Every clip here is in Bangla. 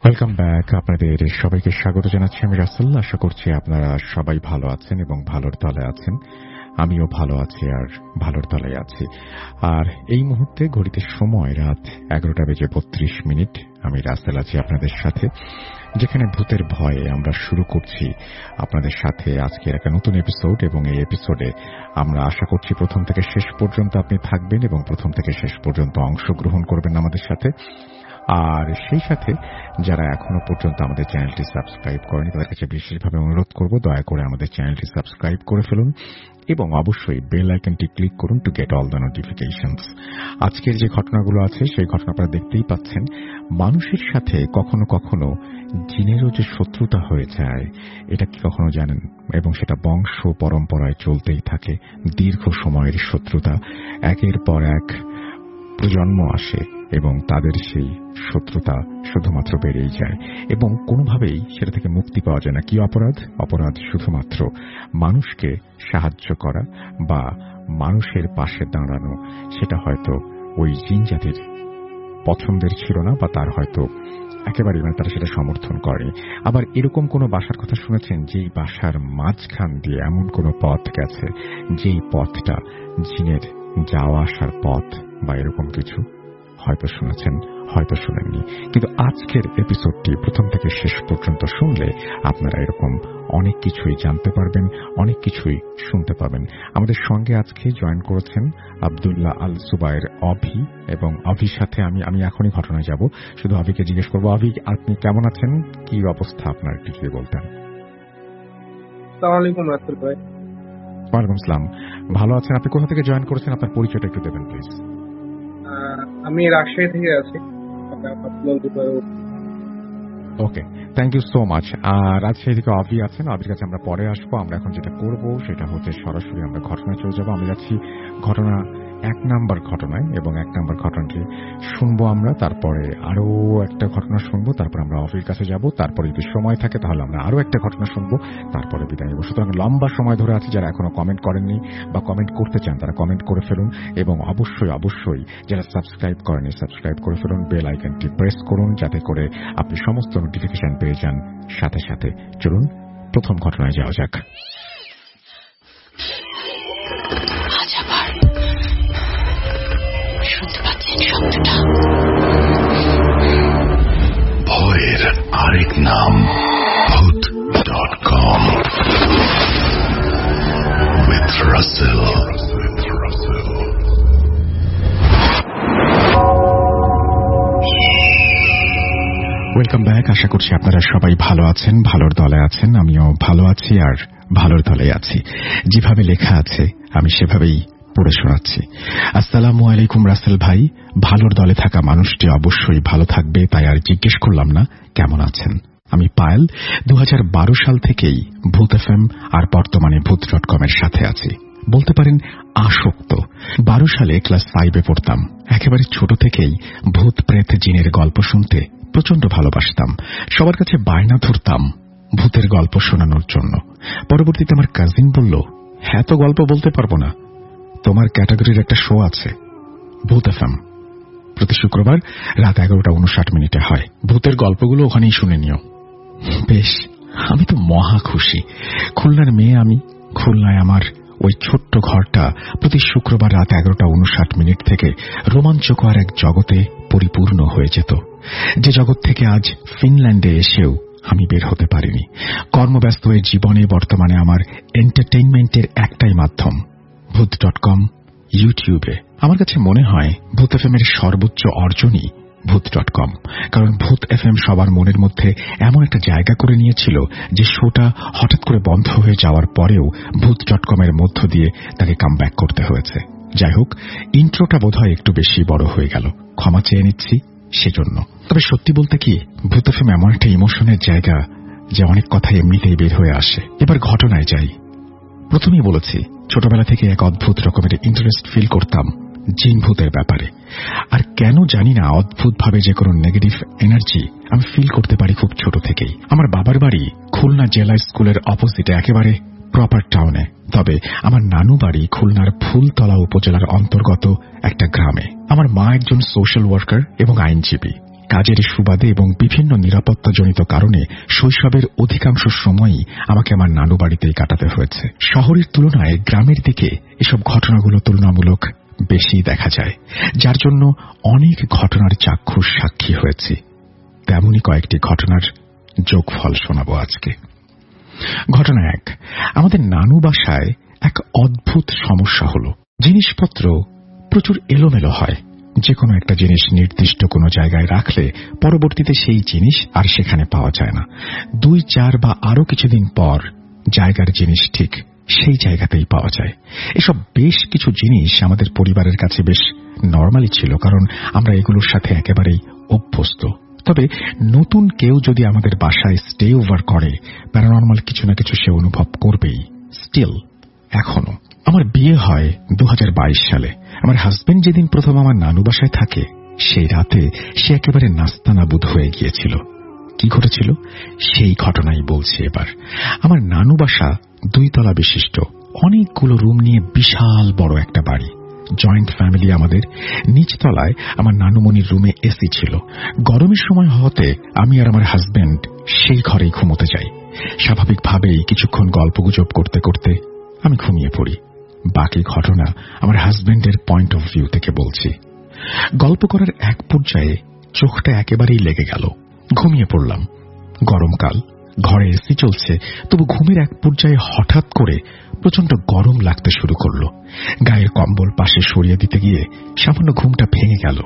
Welcome back. আপনাদের সবাইকে স্বাগত জানাচ্ছি আমি রাসেল। আশা করছি আপনারা সবাই ভালো আছেন এবং ভালোর তলে আছেন। আমিও ভালো আছি আর ভালোর তলে আছি। আর এই মুহূর্তে ঘড়িতে সময় রাত 11:32। আমি রাসেল আছি আপনাদের সাথে, যেখানে ভূতের ভয়ে আমরা শুরু করছি আপনাদের সাথে আজকের একটা নতুন এপিসোড। এবং এই এপিসোডে আমরা আশা করছি প্রথম থেকে শেষ পর্যন্ত আপনি থাকবেন এবং প্রথম থেকে শেষ পর্যন্ত অংশগ্রহণ করবেন আমাদের সাথে। আর সেই সাথে যারা এখনো পর্যন্ত আমাদের চ্যানেলটি সাবস্ক্রাইব করেনি তাদের কাছে বিশেষভাবে অনুরোধ করব, দয়া করে আমাদের চ্যানেলটি সাবস্ক্রাইব করে ফেলুন এবং অবশ্যই বেল আইকনটি ক্লিক করুন to get all the notifications. আজকের যে ঘটনাগুলো আছে সেই ঘটনা আপনারা দেখতেই পাচ্ছেন। মানুষের সাথে কখনো কখনো জিনেরও যে শত্রুতা হয়ে যায়, এটা কি কখনো জানেন? এবং সেটা বংশ পরম্পরায় চলতেই থাকে। দীর্ঘ সময়ের শত্রুতা, একের পর এক প্রজন্ম আসে এবং তাদের সেই শত্রুতা শুধুমাত্র বেড়েই যায় এবং কোনোভাবেই সেটা থেকে মুক্তি পাওয়া যায় না। কি অপরাধ? অপরাধ শুধুমাত্র মানুষকে সাহায্য করা বা মানুষের পাশে দাঁড়ানো। সেটা হয়তো ওই জিন জাতির পছন্দের ছিল না বা তার হয়তো একেবারেই তারা সেটা সমর্থন করেনি। আবার এরকম কোনো বাসার কথা শুনেছেন যেই বাসার মাঝখান দিয়ে এমন কোনো পথ গেছে যেই পথটা জিনের যাওয়া আসার পথ বা এরকম কিছু? হয়তো শুনেছেন, হয়তো শুনেননি। কিন্তু আজকের এপিসোডটি প্রথম থেকে শেষ পর্যন্ত শুনলে আপনারা এরকম অনেক কিছুই জানতে পারবেন, অনেক কিছুই শুনতে পাবেন। আমাদের সঙ্গে আজকে জয়েন করেছেন আব্দুল্লাহ আল সুবাইর অভি, এবং অভির সাথে আমি এখনই ঘটনায় যাব। শুধু অভিকে জিজ্ঞেস করবো, অভি আপনি কেমন আছেন? কি অবস্থা আপনার, একটু যদি বলতেন। আসসালামু আলাইকুম রাসেল ভাই। ওয়ালাইকুম আসসালাম। ভালো আছেন? আপনি কোথা থেকে জয়েন করেছেন? আপনার পরিচয়টা একটু দেবেন প্লিজ। আমি রাজশাহী থেকে আছি। Okay, thank you so much. আর রাজশাহী থেকে অভি আছেন, অভির কাছে আমরা পরে আসবো। আমরা এখন যেটা করব সেটা হচ্ছে সরাসরি আমরা ঘটনায় চলে যাবো। আমি যাচ্ছি ঘটনা 1 নাম্বার ঘটনায়, এবং 1 নাম্বার ঘটনাটি শুনবো আমরা, তারপরে আরো একটা ঘটনা শুনবো, তারপর আমরা অভির কাছে যাব, তারপরে যদি সময় থাকে তাহলে আমরা আরো একটা ঘটনা শুনবো, তারপরে বিদায় নেব। সুতরাং লম্বা সময় ধরে আছে। যারা এখনো কমেন্ট করেননি বা কমেন্ট করতে চান তারা কমেন্ট করে ফেলুন, এবং অবশ্যই অবশ্যই যারা সাবস্ক্রাইব করেনি সাবস্ক্রাইব করে ফেলুন। বেল আইকনটি প্রেস করুন যাতে করে আপনি সমস্ত নোটিফিকেশন পেয়ে যান সাথে সাথে। চলুন প্রথম ঘটনায় যাওয়া যাক। ভয়ের আরেক নাম ভূত.com with Russell. Welcome back. আশা করছি আপনারা সবাই ভালো আছেন, ভালোর দলে আছেন। আমিও ভালো আছি আর ভালোর দলে আছি। যেভাবে লেখা আছে আমি সেভাবেই পড়ে শোনাচ্ছি। আসসালামু আলাইকুম রাসেল ভাই। ভালোর দলে থাকা মানুষটি অবশ্যই ভালো থাকবে, তাই আর জিজ্ঞেস করলাম না কেমন আছেন। আমি পায়েল 2012 সাল থেকেই ভূত এফএম আর বর্তমানে ভূত.com এর সাথে আছি। বলতে পারেন আসক্ত। 12 সালে ক্লাস 5-এ পড়তাম। একেবারে ছোট থেকেই ভূত প্রেত জিনের গল্প শুনতে প্রচন্ড ভালোবাসতাম। সবার কাছে বায়না ধরতাম ভূতের গল্প শোনানোর জন্য। পরবর্তীতে আমার কাজিন বলল, হ্যাঁ তো গল্প বলতে পারবো না, তোমার ক্যাটাগরির একটা শো আছে ভূত এফএম, প্রতি শুক্রবার রাত 11:59 হয়। ভূতের গল্পগুলো ওখানেই শুনে নিও। বেশ, আমি তো মহা খুশি। খুলনার মেয়ে আমি। খুলনায় আমার ওই ছোট্ট ঘরটা প্রতি শুক্রবার রাত 11:59 থেকে রোমাঞ্চকর এক জগতে পরিপূর্ণ হয়ে যেত, যে জগৎ থেকে আজ ফিনল্যান্ডে এসেও আমি বের হতে পারিনি। কর্মব্যস্ত হয়ে জীবনে বর্তমানে আমার এন্টারটেইনমেন্টের একটাই মাধ্যম ভূত.com, ইউটিউবে। আমার কাছে মনে হয় ভূত এফএম এর সর্বোচ্চ অর্জনই ভূত.com, কারণ ভূত এফএম সবার মনের মধ্যে এমন একটা জায়গা করে নিয়েছিল যে শোটা হঠাৎ করে বন্ধ হয়ে যাওয়ার পরেও ভূত.com এর মধ্য দিয়ে তাকে কামব্যাক করতে হয়েছে। যাই হোক, ইন্ট্রোটা বোধহয় একটু বেশি বড় হয়ে গেল, ক্ষমা চেয়ে নিচ্ছি সেজন্য। তবে সত্যি বলতে কি, ভূত এফএম এমন একটা ইমোশনের জায়গা যে অনেক কথা এমনিতেই বের হয়ে আসে। এবার ঘটনায় যাই। প্রথমেই বলেছি, ছোটবেলা থেকে এক অদ্ভুত রকমের ইন্টারেস্ট ফিল করতাম জিন ভূতের ব্যাপারে। আর কেন জানি না, অদ্ভুতভাবে যে কোনো নেগেটিভ এনার্জি আমি ফিল করতে পারি খুব ছোট থেকেই। আমার বাবার বাড়ি খুলনা জেলা স্কুলের অপোজিটে, একেবারে প্রপার টাউনে। তবে আমার নানু বাড়ি খুলনার ফুলতলা উপজেলার অন্তর্গত একটা গ্রামে। আমার মা একজন সোশ্যাল ওয়ার্কার এবং আইনজীবী। কাজের সুবাদে এবং বিভিন্ন নিরাপত্তাজনিত কারণে শৈশবের অধিকাংশ সময়ই আমাকে আমার নানু বাড়িতেই কাটাতে হয়েছে। শহরের তুলনায় গ্রামের দিকে এসব ঘটনাগুলো তুলনামূলক বেশি দেখা যায়, যার জন্য অনেক ঘটনার চাক্ষুষ সাক্ষী হয়েছি। তেমনই কয়েকটি ঘটনার যোগফল শোনাব আজকে। ঘটনা 1। আমাদের নানু বাসায় এক অদ্ভুত সমস্যা হল, জিনিসপত্র প্রচুর এলোমেলো হয়। যে কোনো একটা জিনিস নির্দিষ্ট কোনো জায়গায় রাখলে পরবর্তীতে সেই জিনিস আর সেখানে পাওয়া যায় না। 2-4 বা আরো কিছুদিন পর জায়গার জিনিস ঠিক সেই জায়গাতেই পাওয়া যায়। এসব বেশ কিছু জিনিস আমাদের পরিবারের কাছে বেশ নরমালি ছিল, কারণ আমরা এগুলোর সাথে একেবারেই অভ্যস্ত। তবে নতুন কেউ যদি আমাদের বাসায় স্টে ওভার করে, প্যারানরমাল কিছু না কিছু সে অনুভব করবেই। স্টিল এখনো আমার বিয়ে হয় 2022 সালে। আমার হাজবেন্ড যেদিন প্রথম আমার নানু বাসায় থাকে, সেই রাতে সে একেবারে নাস্তানাবুদ হয়ে গিয়েছিল। কি ঘটেছিল সেই ঘটনাই বলছি এবার। আমার নানু বাসা 2 তলা বিশিষ্ট, অনেকগুলো রুম নিয়ে বিশাল বড় একটা বাড়ি। জয়েন্ট ফ্যামিলি আমাদের। নিচতলায় আমার নানুমণির রুমে এসি ছিল। গরমের সময় হতে আমি আর আমার হাজবেন্ড সেই ঘরেই ঘুমোতে যাই। স্বাভাবিকভাবেই কিছুক্ষণ গল্পগুজব করতে করতে আমি ঘুমিয়ে পড়ি। বাকি ঘটনা আমার হাজবেন্ডের পয়েন্ট অফ ভিউ থেকে বলছি। গল্প করার এক পর্যায়ে চোখটা একেবারেই লেগে গেল। ঘুমিয়ে পড়লাম। গরমকাল, ঘরে এসি চলছে, তবু ঘুমের এক পর্যায়ে হঠাৎ করে প্রচন্ড গরম লাগতে শুরু করল। গায়ের কম্বল পাশে সরিয়ে দিতে গিয়ে সামান্য ঘুমটা ভেঙে গেল।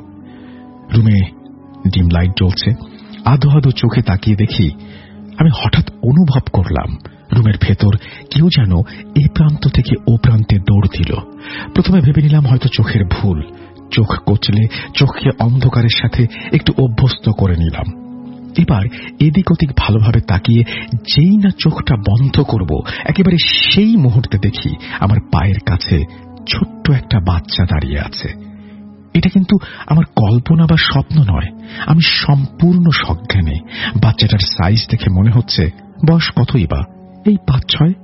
রুমে ডিম লাইট জ্বলছে। আধো আধো চোখে তাকিয়ে দেখি, আমি হঠাৎ অনুভব করলাম রুমের ভেতর কেউ যেন এ প্রান্ত থেকে ও প্রান্তে দৌড় দিল। প্রথমে ভেবে নিলাম হয়তো চোখের ভুল। চোখ কচলে চোখকে অন্ধকারের সাথে একটু অভ্যস্ত করে নিলাম। এবার এদিক ওদিক ভালোভাবে তাকিয়ে যেই না চোখটা বন্ধ করব, একেবারে সেই মুহূর্তে দেখি আমার পায়ের কাছে ছোট্ট একটা বাচ্চা দাঁড়িয়ে আছে। এটা কিন্তু আমার কল্পনা বা স্বপ্ন নয়, আমি সম্পূর্ণ সজ্ঞানে। বাচ্চাটার সাইজ দেখে মনে হচ্ছে বয়স কতই বা, এই 5-6।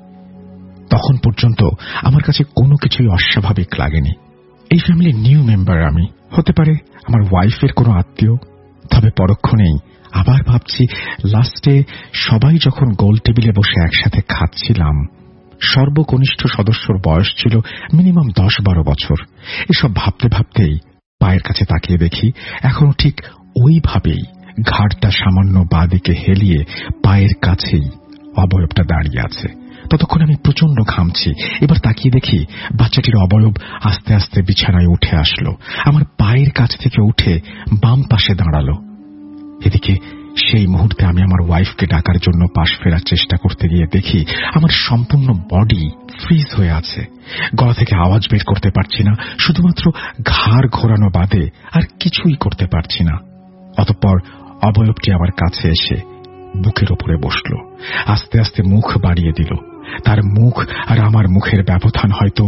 তখন পর্যন্ত আমার কাছে কোনো কিছুই অস্বাভাবিক লাগেনি। এই ফ্যামিলির নিউ মেম্বার আমি, হতে পারে আমার ওয়াইফের কোনো আত্মীয়। তবে পরক্ষণেই আবার ভাবছি, লাস্টে সবাই যখন গোল টেবিলে বসে একসাথে খাচ্ছিলাম, সর্বকনিষ্ঠ সদস্যর বয়স ছিল মিনিমাম 10-12 বছর। এসব ভাবতে ভাবতেই পায়ের কাছে তাকিয়ে দেখি এখনো ঠিক ওইভাবেই ঘাড়টা সামান্য বাঁদিকে হেলিয়ে পায়ের কাছেই অবয়বটা দাঁড়িয়ে আছে। ততক্ষণ আমি প্রচন্ড ঘামছি। এবার তাকিয়ে দেখি বাচ্চাটির অবয়ব আস্তে আস্তে বিছানায় উঠে আসলো, আমার পায়ের কাছ থেকে উঠে বাম পাশে দাঁড়ালো। এদিকে সেই মুহূর্তে আমি আমার ওয়াইফকে ডাকার জন্য পাশ ফেরার চেষ্টা করতে গিয়ে দেখি আমার সম্পূর্ণ বডি ফ্রিজ হয়ে আছে। গলা থেকে আওয়াজ বের করতে পারছি না, শুধুমাত্র ঘাড় ঘোরানো বাদে আর কিছুই করতে পারছি না। অতঃপর অবয়বটি আমার কাছে এসে বুকের ওপরে বসল, আস্তে আস্তে মুখ বাড়িয়ে দিল। তার মুখ আর আমার মুখের ব্যবধান হয়তো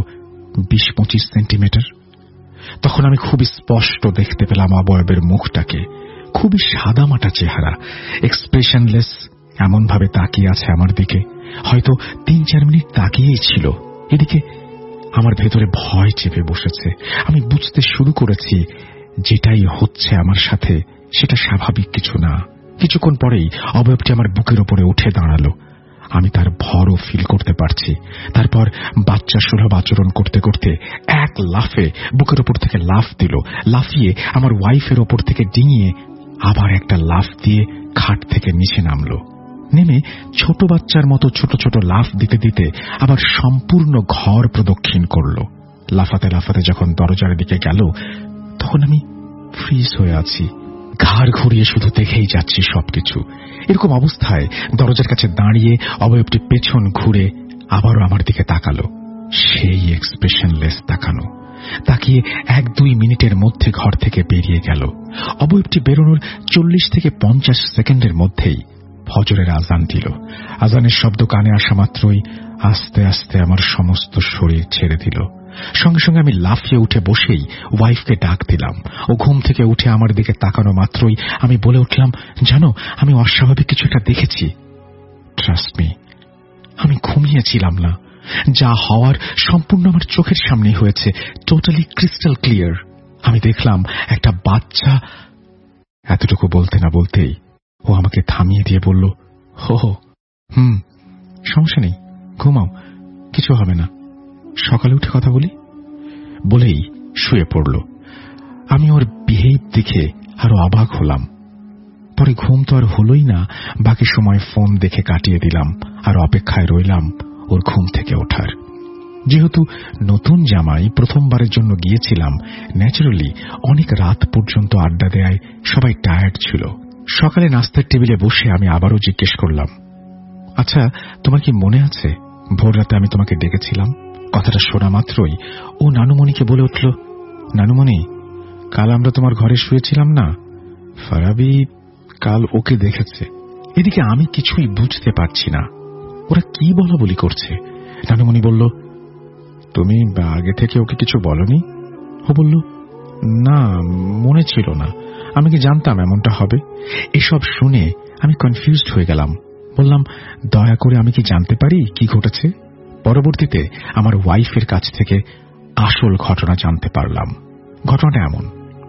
20-25 সেন্টিমিটার। তখন আমি খুব স্পষ্ট দেখতে পেলাম অবয়বের মুখটাকে। খুবই সাদামাটা চেহারা, এক্সপ্রেশনলেস, এমন ভাবে তাকিয়ে আছে আমার দিকে। হয়তো 3-4 মিনিট তাকিয়েই ছিল। এদিকে আমার ভেতরে ভয় চেপে বসেছে। আমি বুঝতে শুরু করেছি যেটাই হচ্ছে আমার সাথে সেটা স্বাভাবিক কিছু না। কিছুক্ষণ পরেই অবয়বটি আমার বুকের ওপরে উঠে দাঁড়ালো। আমি তার ভরও ফিল করতে পারছি। তারপর বাচ্চা সুলভ আচরণ করতে করতে এক লাফে বুকের ওপর থেকে লাফ দিল। লাফিয়ে আমার ওয়াইফের ওপর থেকে ডিঙিয়ে আবার একটা লাফ দিয়ে খাট থেকে নিচে নামলো। নেমে ছোট বাচ্চার মতো ছোট ছোট লাফ দিতে দিতে আবার সম্পূর্ণ ঘর প্রদক্ষিণ করল। লাফাতে লাফাতে যখন দরজার দিকে গেল, তখন আমি ফ্রিজ হয়ে আছি। ঘাড় ঘুরিয়ে শুধু দেখেই যাচ্ছি সবকিছু। এরকম অবস্থায় দরজার কাছে দাঁড়িয়ে অবয়বটি পেছন ঘুরে আবারও আমার দিকে তাকালো। সেই এক্সপ্রেশনলেস তাকানো। তাকিয়ে 1-2 মিনিটের মধ্যে ঘর থেকে বেরিয়ে গেল। অবয়বটি বেরোনোর 40 থেকে 50 সেকেন্ডের মধ্যেই ফজরের আজান দিল। আজানের শব্দ কানে আসা মাত্রই আস্তে আস্তে আমার সমস্ত শরীর ছেড়ে দিল। সঙ্গে সঙ্গে আমি লাফিয়ে উঠে বসেই ওয়াইফকে ডাক দিলাম। ও ঘুম থেকে উঠে আমার দিকে তাকানো মাত্রই আমি বলে উঠলাম, জানো, আমি অস্বাভাবিক কিছু একটা দেখেছি। ট্রাস্ট মি, আমি ঘুমিয়েছিলাম না। যা হওয়ার সম্পূর্ণ আমার চোখের সামনেই হয়েছে, টোটালি ক্রিস্টাল ক্লিয়ার। আমি দেখলাম একটা বাচ্চা এতটুকু বলতে না বলতেই ও আমাকে থামিয়ে দিয়ে বলল, হো হো, সমস্যা নেই, ঘুমাও, কিছু হবে না, সকালে উঠে কথা বলি। বলেই শুয়ে পড়ল। আমি ওর বিহেভ দেখে আরো অবাক হলাম। পরে ঘুম তো আর হলোই না, বাকি সময় ফোন দেখে কাটিয়ে দিলাম আর অপেক্ষায় রইলাম ওর ঘুম থেকে ওঠার। যেহেতু নতুন জামাই প্রথমবারের জন্য গিয়েছিলাম, ন্যাচারালি অনেক রাত পর্যন্ত আড্ডা দেয়, সবাই টায়ার্ড ছিল। সকালে নাস্তার টেবিলে বসে আমি আবারও জিজ্ঞেস করলাম, আচ্ছা, তোমার কি মনে আছে ভোর রাতে আমি তোমাকে ডেকেছিলাম? কথাটা শোনা মাত্রই ও নানুমণিকে বলে উঠল, নানুমণি, কাল আমরা তোমার ঘরে শুয়েছিলাম না, ফারাবি কাল ওকে দেখেছে। এদিকে আমি কিছুই বুঝতে পারছি না, ওরা কি বলা বলি করছে। নানুমণি বলল, তুমি আগে থেকে ওকে কিছু বলনি? ও বলল, না, মনে ছিল না, আমি কি জানতাম এমনটা হবে। এসব শুনে আমি কনফিউজড হয়ে গেলাম। বললাম, দয়া করে আমি কি জানতে পারি কি ঘটেছে? পরবর্তীতে আমার ওয়াইফের কাছ থেকে আসল ঘটনা জানতে পারলাম। ঘটনাটা এমন,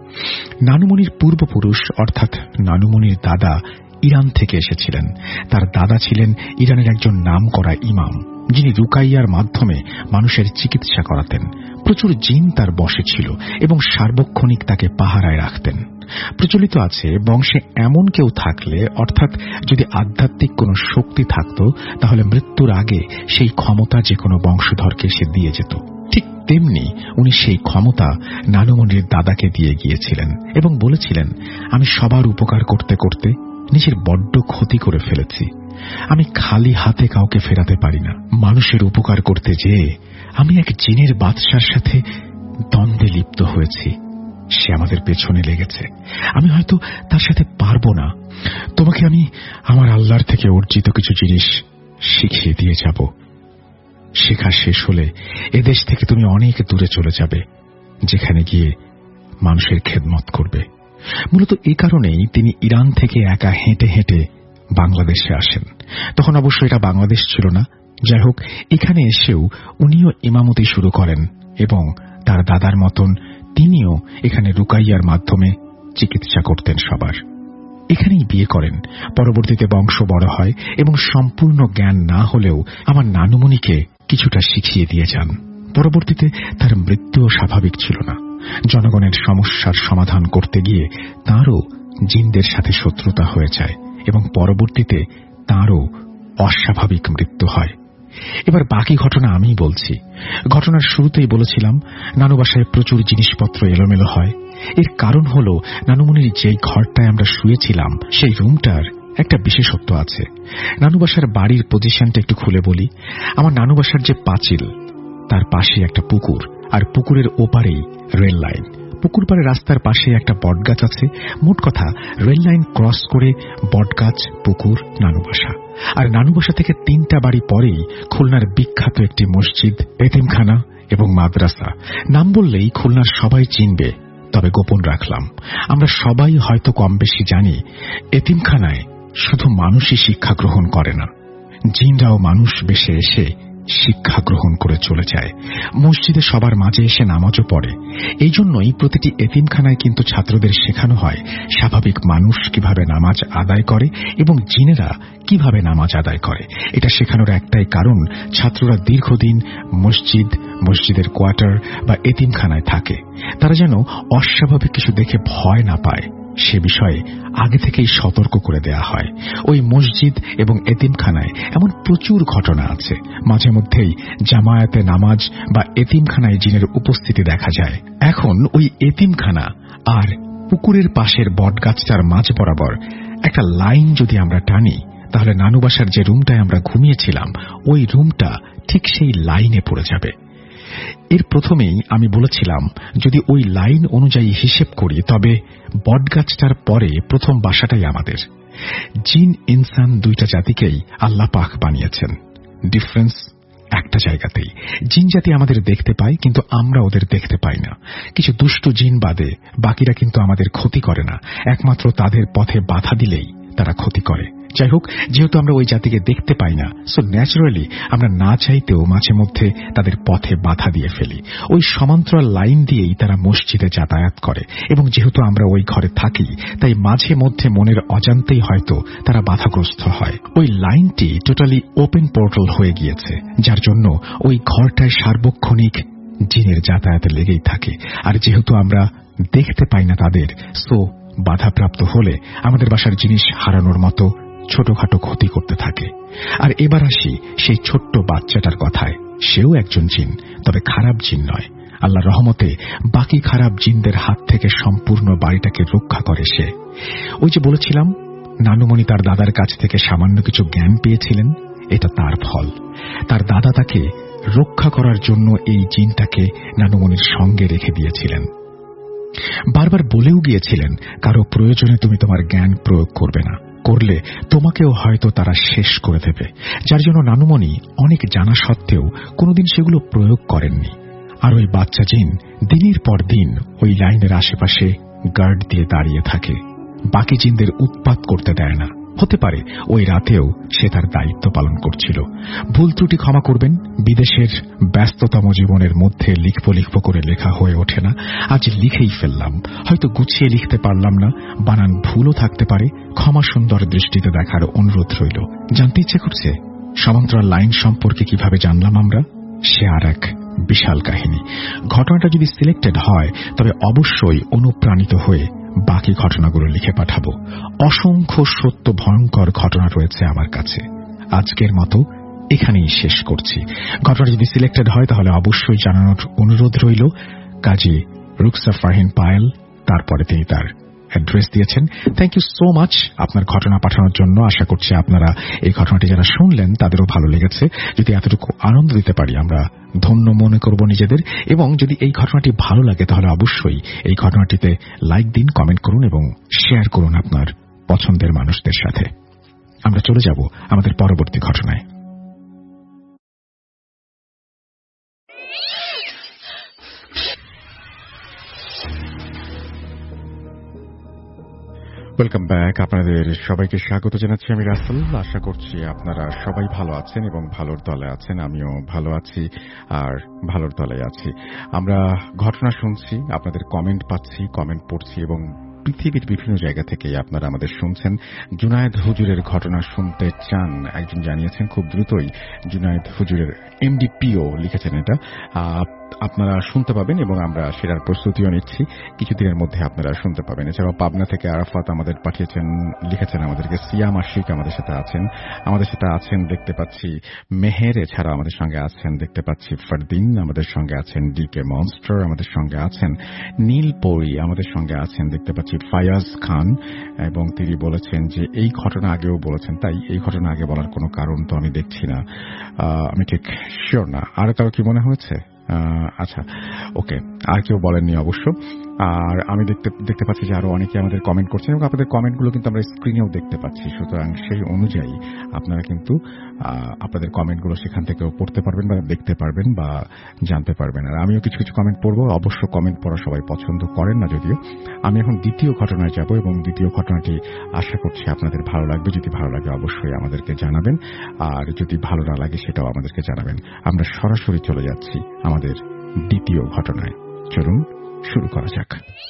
নানুমণির পূর্বপুরুষ অর্থাৎ নানুমণির দাদা ইরান থেকে এসেছিলেন। তার দাদা ছিলেন ইরানের একজন নামকরা ইমাম, যিনি রুকাইয়ার মাধ্যমে মানুষের চিকিৎসা করাতেন। প্রচুর জিন তার বশে ছিল এবং সার্বক্ষণিক তাকে পাহারায় রাখতেন। প্রচলিত আছে, বংশে এমন কেউ থাকলে, অর্থাৎ যদি আধ্যাত্মিক কোনো শক্তি থাকত, তাহলে মৃত্যুর আগে সেই ক্ষমতা যে কোনো বংশধরকে সে দিয়ে যেত। ঠিক তেমনি উনি সেই ক্ষমতা নানুমণির দাদাকে দিয়ে গিয়েছিলেন এবং বলেছিলেন, আমি সবার উপকার করতে করতে নিজের বড্ড ক্ষতি করে ফেলেছি। আমি খালি হাতে কাউকে ফেরাতে পারি না। মানুষের উপকার করতে যেয়ে আমি এক জিনের বাদশার সাথে দ্বন্দ্বে লিপ্ত হয়েছি। সে আমাদের পেছনে লেগেছে। আমি হয়তো তার সাথে পারবো না। তোমাকে আমি আমার আল্লাহর থেকে অর্জিত কিছু জিনিস শিখিয়ে দিয়ে যাব। শেখা শেষ হলে এদেশ থেকে তুমি অনেক দূরে চলে যাবে, যেখানে গিয়ে মানুষের খেদমত করবে। মূলত এই কারণেই তিনি ইরান থেকে একা হেঁটে হেঁটে বাংলাদেশে আসেন। তখন অবশ্য এটা বাংলাদেশ ছিল না। যাই হোক, এখানে এসেও উনিও ইমামতি শুরু করেন এবং তার দাদার মতন তিনিও এখানে রুকাইয়ার মাধ্যমে চিকিৎসা করতেন সবার। এখানেই বিয়ে করেন। পরবর্তীতে বংশ বড় হয় এবং সম্পূর্ণ জ্ঞান না হলেও আমার নানুমণিকে কিছুটা শিখিয়ে দিয়ে যান। পরবর্তীতে তার মৃত্যুও স্বাভাবিক ছিল না। জনগণের সমস্যার সমাধান করতে গিয়ে তাঁরও জিনদের সাথে শত্রুতা হয়ে যায় এবং পরবর্তীতে তাঁরও অস্বাভাবিক মৃত্যু হয়। এবার বাকি ঘটনা আমিই বলছি। ঘটনার শুরুতেই বলেছিলাম, নানু বাসায় প্রচুর জিনিসপত্র এলোমেলো হয়। এর কারণ হল, নানুমণির যেই ঘরটায় আমরা শুয়েছিলাম সেই রুমটার একটা বিশেষত্ব আছে। নানু বাসার বাড়ির পজিশনটা একটু খুলে বলি। আমার নানু বাসার যে পাঁচিল, তার পাশে একটা পুকুর, আর পুকুরের ওপারেই রেল লাইন। পুকুর পাড়ে রাস্তার পাশে একটা বটগাছ আছে। মোট কথা, রেল লাইন ক্রস করে বটগাছ, পুকুর, নানুবাসা। আর নানুবাসা থেকে 3টা বাড়ি পরেই খুলনার বিখ্যাত একটি মসজিদ, এতিমখানা এবং মাদ্রাসা। নাম বললেই খুলনার সবাই চিনবে, তবে গোপন রাখলাম। আমরা সবাই হয়তো কম বেশি জানি, এতিমখানায় শুধু মানুষই শিক্ষা গ্রহণ করে না, জিনরাও মানুষ বেশে এসে শিক্ষা গ্রহণ করে চলে যায়। মসজিদে সবার মাঝে এসে নামাজও পড়ে। এই জন্যই প্রতিটি এতিমখানায় কিন্তু ছাত্রদের শেখানো হয় স্বাভাবিক মানুষ কিভাবে নামাজ আদায় করে এবং জিনেরা কিভাবে নামাজ আদায় করে। এটা শেখানোর একটাই কারণ, ছাত্ররা দীর্ঘদিন মসজিদের কোয়ার্টার বা এতিমখানায় থাকে। তারা যেন অস্বাভাবিক কিছু দেখে ভয় না পায়, সে বিষয়ে আগে থেকেই সতর্ক করে দেয়া হয়। ওই মসজিদ এবং এতিমখানায় এমন প্রচুর ঘটনা আছে। মাঝে মধ্যেই জামায়াতে নামাজ বা এতিমখানায় জিনের উপস্থিতি দেখা যায়। এখন ওই এতিমখানা আর পুকুরের পাশের বটগাছটার মাঝ বরাবর একটা লাইন যদি আমরা টানি, তাহলে নানুবাসার যে রুমটায় আমরা ঘুমিয়েছিলাম, ওই রুমটা ঠিক সেই লাইনে পড়ে যাবে। এর প্রথমেই আমি বলেছিলাম, যদি ওই লাইন অনুযায়ী হিসেব করি, তবে বটগাছটার পরে প্রথম বাসাটাই আমাদের। জিন ইনসান দুইটা জাতিকেই আল্লাহ পাক বানিয়েছেন, ডিফারেন্স একটা জায়গাতেই। জিন জাতি আমাদের দেখতে পায়, কিন্তু আমরা ওদের দেখতে পাই না। কিছু দুষ্ট জিন বাদে বাকিরা কিন্তু আমাদের ক্ষতি করে না, একমাত্র তাদের পথে বাধা দিলেই তারা ক্ষতি করে। যাই হোক, যেহেতু আমরা ওই জাতিকে দেখতে পাই না, সো ন্যাচারালি আমরা না চাইতেও মাঝে মধ্যে তাদের পথে বাধা দিয়ে ফেলি। ওই সমান্তরাল লাইন দিয়েই তারা মসজিদে যাতায়াত করে, এবং যেহেতু আমরা ওই ঘরে থাকি তাই মাঝে মধ্যে মনের অজান্তেই হয়তো তারা বাধাগ্রস্ত হয়। ওই লাইনটি টোটালি ওপেন পোর্টাল হয়ে গিয়েছে, যার জন্য ওই ঘরটায় সার্বক্ষণিক জিনের যাতায়াতে লেগেই থাকে। আর যেহেতু আমরা দেখতে পাই না তাদের, সো বাধাপ্রাপ্ত হলে আমাদের বাসার জিনিস হারানোর মতো ছোটখাটো ক্ষতি করতে থাকে। আর এবার আসি সেই ছোট্ট বাচ্চাটার কথায়। সেও একজন জিন, তবে খারাপ জিন নয়। আল্লাহর রহমতে বাকি খারাপ জিনদের হাত থেকে সম্পূর্ণ বাড়িটাকে রক্ষা করে সে। ওই যে বলেছিলাম, নানুমণি তার দাদার কাছ থেকে সামান্য কিছু জ্ঞান পেয়েছিলেন, এটা তার ফল। তার দাদা তাকে রক্ষা করার জন্য এই জিনটাকে নানুমণির সঙ্গে রেখে দিয়েছিলেন। বারবার বলেও গিয়েছিলেন, কারো প্রয়োজনে তুমি তোমার জ্ঞান প্রয়োগ করবে না, করলে তোমাকেও হয়তো তারা শেষ করে দেবে। যার জন্য নানুমণি অনেক জানা সত্ত্বেও কোনোদিন সেগুলো প্রয়োগ করেননি। আর ওই বাচ্চা জিন দিনের পর দিন ওই লাইনের আশেপাশে গার্ড দিয়ে দাঁড়িয়ে থাকে, বাকি জিনদের উৎপাত করতে দেয় না। হতে পারে ওই রাতেও সে তার দায়িত্ব পালন করছিল। ভুল ত্রুটি ক্ষমা করবেন, বিদেশের ব্যস্ততম জীবনের মধ্যে লিখব করে লেখা হয়ে ওঠে না। আজ লিখেই ফেললাম, হয়তো গুছিয়ে লিখতে পারলাম না, বানান ভুলও থাকতে পারে, ক্ষমা সুন্দর দৃষ্টিতে দেখার অনুরোধ রইল। জানতে ইচ্ছে করছে সমান্তরাল লাইন সম্পর্কে কিভাবে জানলাম আমরা? সে আর এক বিশাল কাহিনী। ঘটনাটা যদি সিলেক্টেড হয় তবে অবশ্যই অনুপ্রাণিত হয়ে বাকি ঘটনাগুলো লিখে পাঠাবো। অসংখ্য সত্য ভয়ঙ্কর ঘটনা রয়েছে আমার কাছে। আজকের মতো এখানেই শেষ করছি। ঘটনাটা যদি সিলেক্টেড হয় তাহলে অবশ্যই জানানোর অনুরোধ রইল। কাজী রুকসা ফারহিন পায়েল, তারপরে তিনি তার অ্যাড্রেস দিয়েছেন। থ্যাংক ইউ সো মাচ আপনার ঘটনা পাঠানোর জন্য। আশা করছি আপনারা এই ঘটনাটি যারা শুনলেন তাদেরও ভালো লেগেছে। যদি এতটুকু আনন্দ দিতে পারি আমরা ধন্য মনে করব নিজেদের। এবং যদি এই ঘটনাটি ভালো লাগে তাহলে অবশ্যই এই ঘটনাটিতে লাইক দিন, কমেন্ট করুন এবং শেয়ার করুন আপনার পছন্দের মানুষদের সাথে। আমরা চলে যাব আমাদের পরবর্তী ঘটনায়। Welcome back. আপনাদের সবাইকে স্বাগত জানাচ্ছি আমি রাসেল। আশা করছি আপনারা সবাই ভালো আছেন এবং ভালোর দলে আছেন। আমিও ভালো আছি আর ভালোর দলে আছি। আমরা ঘটনা শুনছি, আপনাদের কমেন্ট পাচ্ছি, কমেন্ট পড়ছি এবং পৃথিবীর বিভিন্ন জায়গা থেকে আপনারা আমাদের শুনছেন। জুনায়েদ হুজুরের ঘটনা শুনতে চান একজন জানিয়েছেন, খুব দ্রুতই জুনায়েদ হুজুরের এমডিপিও লিখেছেন, এটা আপনারা শুনতে পাবেন এবং আমরা সেটার প্রস্তুতিও নিচ্ছি। কিছুদিনের মধ্যে আপনারা শুনতে পাবেন। এছাড়াও পাবনা থেকে আরাফাত আমাদের পাঠিয়েছেন, লিখেছেন আমাদেরকে। সিয়াম আশিক আমাদের সাথে আছেন দেখতে পাচ্ছি। মেহের এছাড়া আমাদের সঙ্গে আছেন দেখতে পাচ্ছি। ফারদিন আমাদের সঙ্গে আছেন। ডিকে মনস্টার আমাদের সঙ্গে আছেন। নীলপরি আমাদের সঙ্গে আছেন দেখতে পাচ্ছি। ফায়াজ খান, এবং তিনি বলেছেন যে এই ঘটনা আগেও বলেছেন, তাই এই ঘটনা আগে বলার কোনো কারণ তো আমি দেখছি না। আমি ঠিক শিওর না। আর কারো কি মনে হয়েছে? আচ্ছা, ওকে, আর কেউ বলেননি অবশ্য। আর আমি দেখতে পাচ্ছি যে আরো অনেকে আমাদের কমেন্ট করছেন এবং আপনাদের কমেন্টগুলো কিন্তু আমরা স্ক্রিনেও দেখতে পাচ্ছি। সুতরাং সেই অনুযায়ী আপনারা কিন্তু আপনাদের কমেন্টগুলো সেখান থেকেও পড়তে পারবেন বা দেখতে পারবেন বা জানতে পারবেন। আর আমিও কিছু কিছু কমেন্ট পড়বো। অবশ্য কমেন্ট পড়া সবাই পছন্দ করেন না, যদিও। আমি এখন দ্বিতীয় ঘটনায় যাব এবং দ্বিতীয় ঘটনাটি আশা করছি আপনাদের ভালো লাগবে। যদি ভালো লাগে অবশ্যই আমাদেরকে জানাবেন, আর যদি ভালো না লাগে সেটাও আমাদেরকে জানাবেন। আমরা সরাসরি চলে যাচ্ছি আমাদের দ্বিতীয় ঘটনায়। চলুন শুরু করা যাক।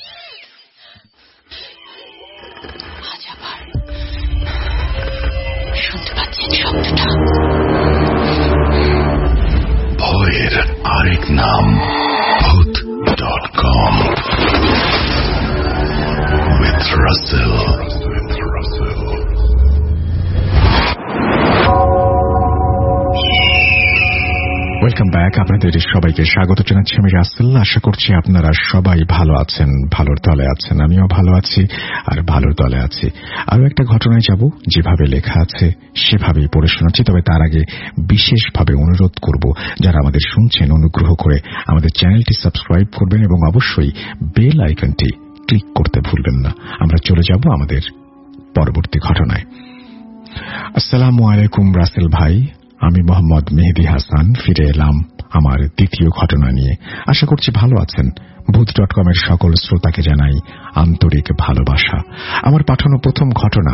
শুনতে পাচ্ছেন শব্দটা? ভয়ের আরেক নাম ভূত.com with Russell. Welcome back. আপনাদের সবাইকে স্বাগত জানাচ্ছি আমি রাসেল। আশা করছি আপনারা সবাই ভালো আছেন, ভালোর দলে আছেন। আমিও ভালো আছি আর ভালোর দলে আছি। আরো একটা ঘটনায় যাব, যেভাবে লেখা আছে সেভাবেই পড়ে শোনাচ্ছি। তবে তার আগে বিশেষভাবে অনুরোধ করব, যারা আমাদের শুনছেন অনুগ্রহ করে আমাদের চ্যানেলটি সাবস্ক্রাইব করবেন এবং অবশ্যই বেল আইকনটি ক্লিক করতে ভুলবেন না। আমরা চলে যাব আমাদের পরবর্তী ঘটনায়। আসসালামু আলাইকুম রাসেল ভাই, আমি মোহাম্মদ মেহেদি হাসান ফিরে এলাম আমার দ্বিতীয় ঘটনা নিয়ে। আশা করছি ভালো আছেন। ভূত.com সকল শ্রোতাকে জানাই আন্তরিক ভালোবাসা। আমার পাঠানো প্রথম ঘটনা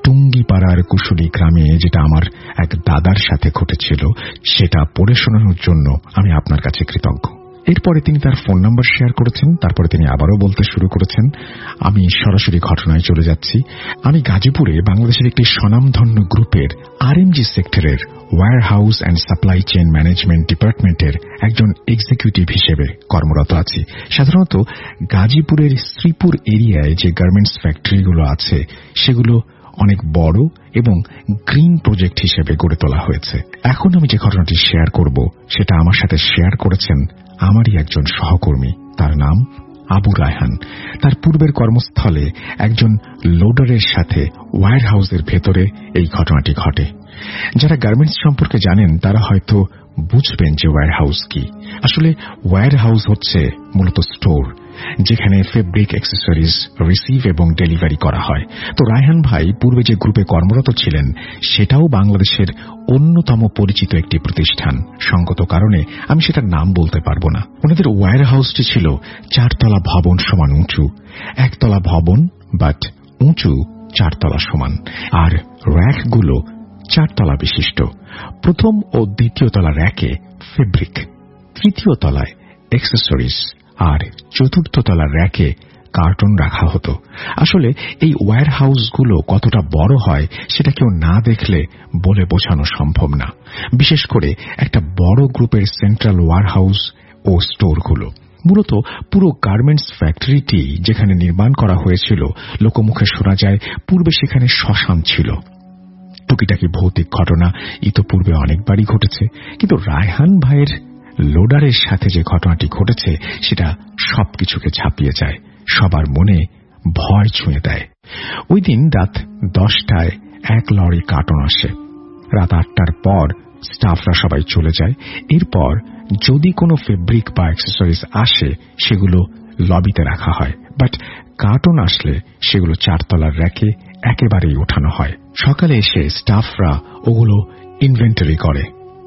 টুঙ্গিপাড়ার কুশুলি গ্রামে যেটা আমার এক দাদার সাথে ঘটেছিল সেটা পড়ে শোনানোর জন্য আমি আপনার কাছে কৃতজ্ঞ। এরপরে তিনি তার ফোন নাম্বার শেয়ার করেছেন। তারপরে তিনি আবারও বলতে শুরু করেছেন। আমি সরাসরি ঘটনায় চলে যাচ্ছি। আমি গাজীপুরে বাংলাদেশের একটি স্বনামধন্য গ্রুপের আরএমজি সেক্টরের warehouse and supply chain management ডিপার্টমেন্টের একজন এক্সিকিউটিভ হিসেবে কর্মরত আছি। সাধারণত গাজীপুরের শ্রীপুর এরিয়ায় যে গার্মেন্টস ফ্যাক্টরিগুলো আছে সেগুলো অনেক বড় এবং গ্রিন প্রজেক্ট হিসেবে গড়ে তোলা হয়েছে। এখন আমি যে ঘটনাটি শেয়ার করব সেটা আমার সাথে শেয়ার করেছেন আমারই একজন সহকর্মী। তার নাম আবু রায়হান। তার পূর্বের কর্মস্থলে একজন লোডারের সাথে ওয়্যারহাউসের ভেতরে এই ঘটনাটি ঘটে। যারা গার্মেন্টস সম্পর্কে জানেন তারা হয়তো বুঝবেন যে ওয়্যারহাউস কি। আসলে ওয়্যারহাউস হচ্ছে মূলত স্টোর, যেখানে ফেব্রিক অ্যাক্সেসরিজ রিসিভ এবং ডেলিভারি করা হয়। তো রায়হান ভাই পূর্বে যে গ্রুপে কর্মরত ছিলেন সেটাও বাংলাদেশের অন্যতম পরিচিত একটি প্রতিষ্ঠান। সঙ্গত কারণে আমি সেটার নাম বলতে পারবো না। ওনাদের ওয়্যারহাউসটি ছিল 4 তলা ভবন সমান উঁচু, 1 তলা ভবন বাট উঁচু 4 তলা সমান, আর র্যাকগুলো 4 তলা বিশিষ্ট। প্রথম ও দ্বিতীয় তলা র্যাকে ফেব্রিক, তৃতীয় তলায় অ্যাক্সেসরিজ আর চতুর্থ তলার র্যাকে কার্টন রাখা হতো। আসলে এই ওয়্যারহাউসগুলো কতটা বড় হয় সেটা কেউ না দেখলে বলে বোঝানো সম্ভব না, বিশেষ করে একটা বড় গ্রুপের সেন্ট্রাল ওয়্যারহাউস ও স্টোরগুলো। মূলত পুরো গার্মেন্টস ফ্যাক্টরিটি যেখানে নির্মাণ করা হয়েছিল, লোকমুখে শোনা যায় পূর্বে সেখানে শ্মশান ছিল। টুকিটাকি ভৌতিক ঘটনা ইতোপূর্বে অনেকবারই ঘটেছে, কিন্তু রায়হান ভাইয়ের লোডারের সাথে যে ঘটনাটি ঘটেছে সেটা সবকিছুকে ছাপিয়ে যায়, সবার মনে ভয় ছুঁয়ে দেয়। ওই দিন রাত 10টায় 1 লরি কার্টন আসে। রাত 8টার পর স্টাফরা সবাই চলে যায়। এরপর যদি কোনো ফেব্রিক বা অ্যাক্সেসরিজ আসে সেগুলো লবিতে রাখা হয়, বাট কার্টন আসলে সেগুলো 4 তলার র্যাকে একেবারেই ওঠানো হয়। সকালে এসে স্টাফরা ওগুলো ইনভেন্টরি করে।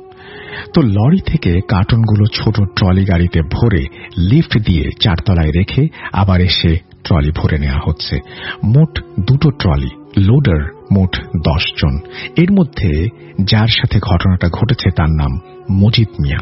তো লরি থেকে কার্টনগুলো ছোট ট্রলি গাড়িতে ভরে লিফট দিয়ে 4 তলায় রেখে আবার এসে ট্রলি ভরে নেওয়া হচ্ছে। মোট 2টো ট্রলি, লোডার মোট 10 জন। এর মধ্যে যার সাথে ঘটনাটা ঘটেছে তার নাম মজিদ মিয়া।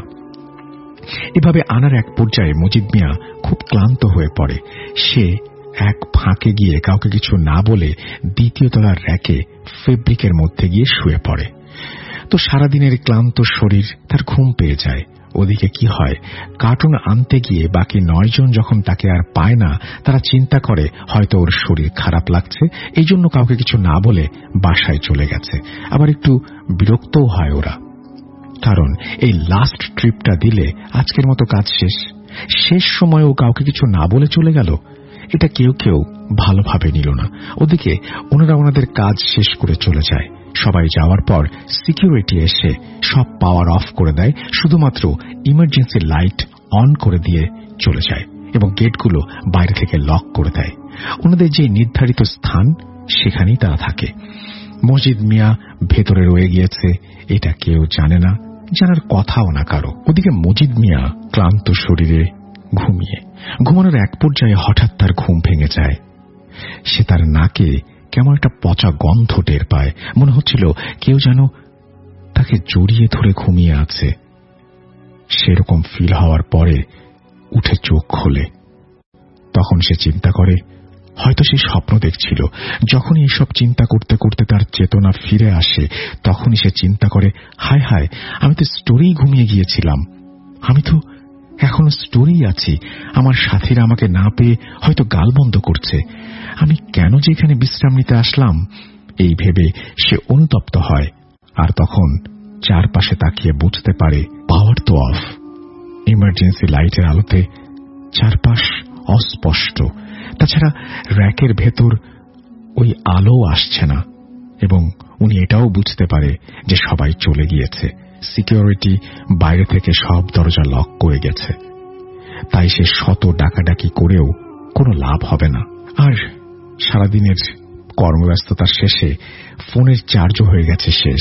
এভাবে আনার এক পর্যায়ে মজিদ মিয়া খুব ক্লান্ত হয়ে পড়ে। সে এক ফাঁকে গিয়ে কাউকে কিছু না বলে দ্বিতীয় তলার র্যাকে ফেব্রিকের মধ্যে গিয়ে শুয়ে পড়ে। তো সারাদিনের ক্লান্ত শরীর তার ঘুম পেয়ে যায়। ওদিকে কি হয়, কার্টুন আনতে গিয়ে বাকি 9 জন যখন তাকে আর পায় না, তারা চিন্তা করে হয়তো ওর শরীর খারাপ লাগছে, এই জন্য কাউকে কিছু না বলে বাসায় চলে গেছে। আবার একটু বিরক্তও হয় ওরা, কারণ এই লাস্ট ট্রিপটা দিলে আজকের মতো কাজ শেষ সময়েও কাউকে কিছু না বলে চলে গেল। এটা কেউ কেউ ভালোভাবে নিল না। ওদিকে ওনারা ওনাদের কাজ শেষ করে চলে যায়। সবাই যাওয়ার পর সিকিউরিটি এসে সব পাওয়ার অফ করে দেয়, শুধুমাত্র ইমার্জেন্সি লাইট অন করে দিয়ে চলে যায় এবং গেটগুলো বাইরে থেকে লক করে দেয়। ওনাদের যে নির্ধারিত স্থান সেখানেই তারা থাকে। মজিদ মিয়া ভেতরে রয়ে গিয়েছে এটা কেউ জানে না, জানার কথাও না কারো। ওদিকে মজিদ মিয়া ক্লান্ত শরীরে ঘুমানোর এক পর্যায়ে হঠাৎ তার ঘুম ভেঙে যায়। সে তার নাকে কেমন একটা পচা গন্ধ টের পায়। মনে হচ্ছিল কেউ যেন তাকে জড়িয়ে ধরে ঘুমিয়ে আছে। সেরকম ফিল হওয়ার পরে উঠে চোখ খোলে। তখন সে চিন্তা করে হয়তো সে স্বপ্ন দেখছিল। যখনই এসব চিন্তা করতে করতে তার চেতনা ফিরে আসে, তখনই সে চিন্তা করে, হায় হায়, আমি তো স্টোরেই ঘুমিয়ে গিয়েছিলাম। আমি তো এখনো স্টোরেই আছি। আমার সাথীরা আমাকে না পেয়ে হয়তো গাল বন্ধ করছে। আমি কেন যে এখানে বিশ্রাম নিতে আসলাম, এই ভেবে সে অনুতপ্ত হয়। আর তখন চারপাশে তাকিয়ে বুঝতে পারে পাওয়ার তো অফ। ইমার্জেন্সি লাইটের আলোতে চারপাশ অস্পষ্ট। তাছাড়া র্যাকের ভেতর ওই আলো আসছে না। এবং উনি এটাও বুঝতে পারে যে সবাই চলে গিয়েছে। সিকিউরিটি বাইরে থেকে সব দরজা লক করে গেছে। তাই সে শত ডাকাডাকি করেও কোনো লাভ হবে না। আর সারাদিনের কর্মব্যস্ততার শেষে ফোনের চার্জও হয়ে গেছে শেষ।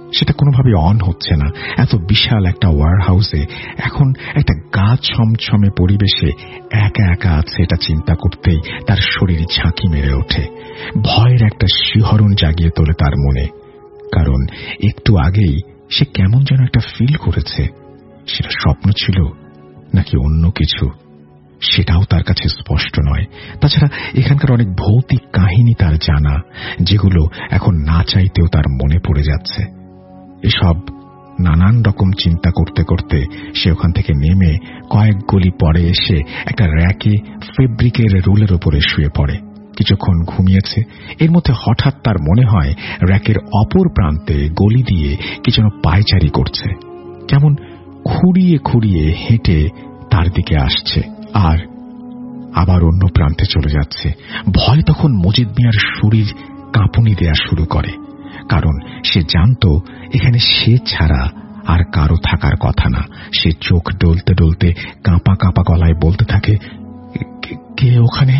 সেটা কোনোভাবে অন হচ্ছে না। এত বিশাল একটা ওয়্যার হাউসে এখন একটা গা ছমছমে পরিবেশে একা একা আছে, এটা চিন্তা করতেই তার শরীর ঝাঁকি মেরে ওঠে। ভয়ের একটা শিহরণ জাগিয়ে তোলে তার মনে, কারণ একটু আগেই সে কেমন যেন একটা ফিল করেছে। সেটা স্বপ্ন ছিল নাকি অন্য কিছু, সেটাও তার কাছে স্পষ্ট নয়। তাছাড়া এখানকার অনেক ভৌতিক কাহিনী তার জানা, যেগুলো এখন না চাইতেও তার মনে পড়ে যাচ্ছে। এসব নানান রকম চিন্তা করতে করতে সে ওখান থেকে নেমে কয়েক গলি পরে এসে একটা র্যাকে ফেব্রিকের রোলের ওপরে শুয়ে পড়ে। কিছুক্ষণ ঘুমিয়েছে। এর মধ্যে হঠাৎ তার মনে হয় র্যাকের অপর প্রান্তে গলি দিয়ে কি যেন পায়চারি করছে, কেমন খুঁড়িয়ে খুঁড়িয়ে হেঁটে তার দিকে আসছে আর আবার অন্য প্রান্তে চলে যাচ্ছে। ভয় তখন মজিদ মিয়ার শরীর কাঁপুনি দেয়া শুরু করে, কারণ সে জানত এখানে সে ছাড়া আর কারো থাকার কথা না। সে চোখ ডলতে ডলতে কাঁপা কাঁপা গলায় বলতে থাকে, কে ওখানে,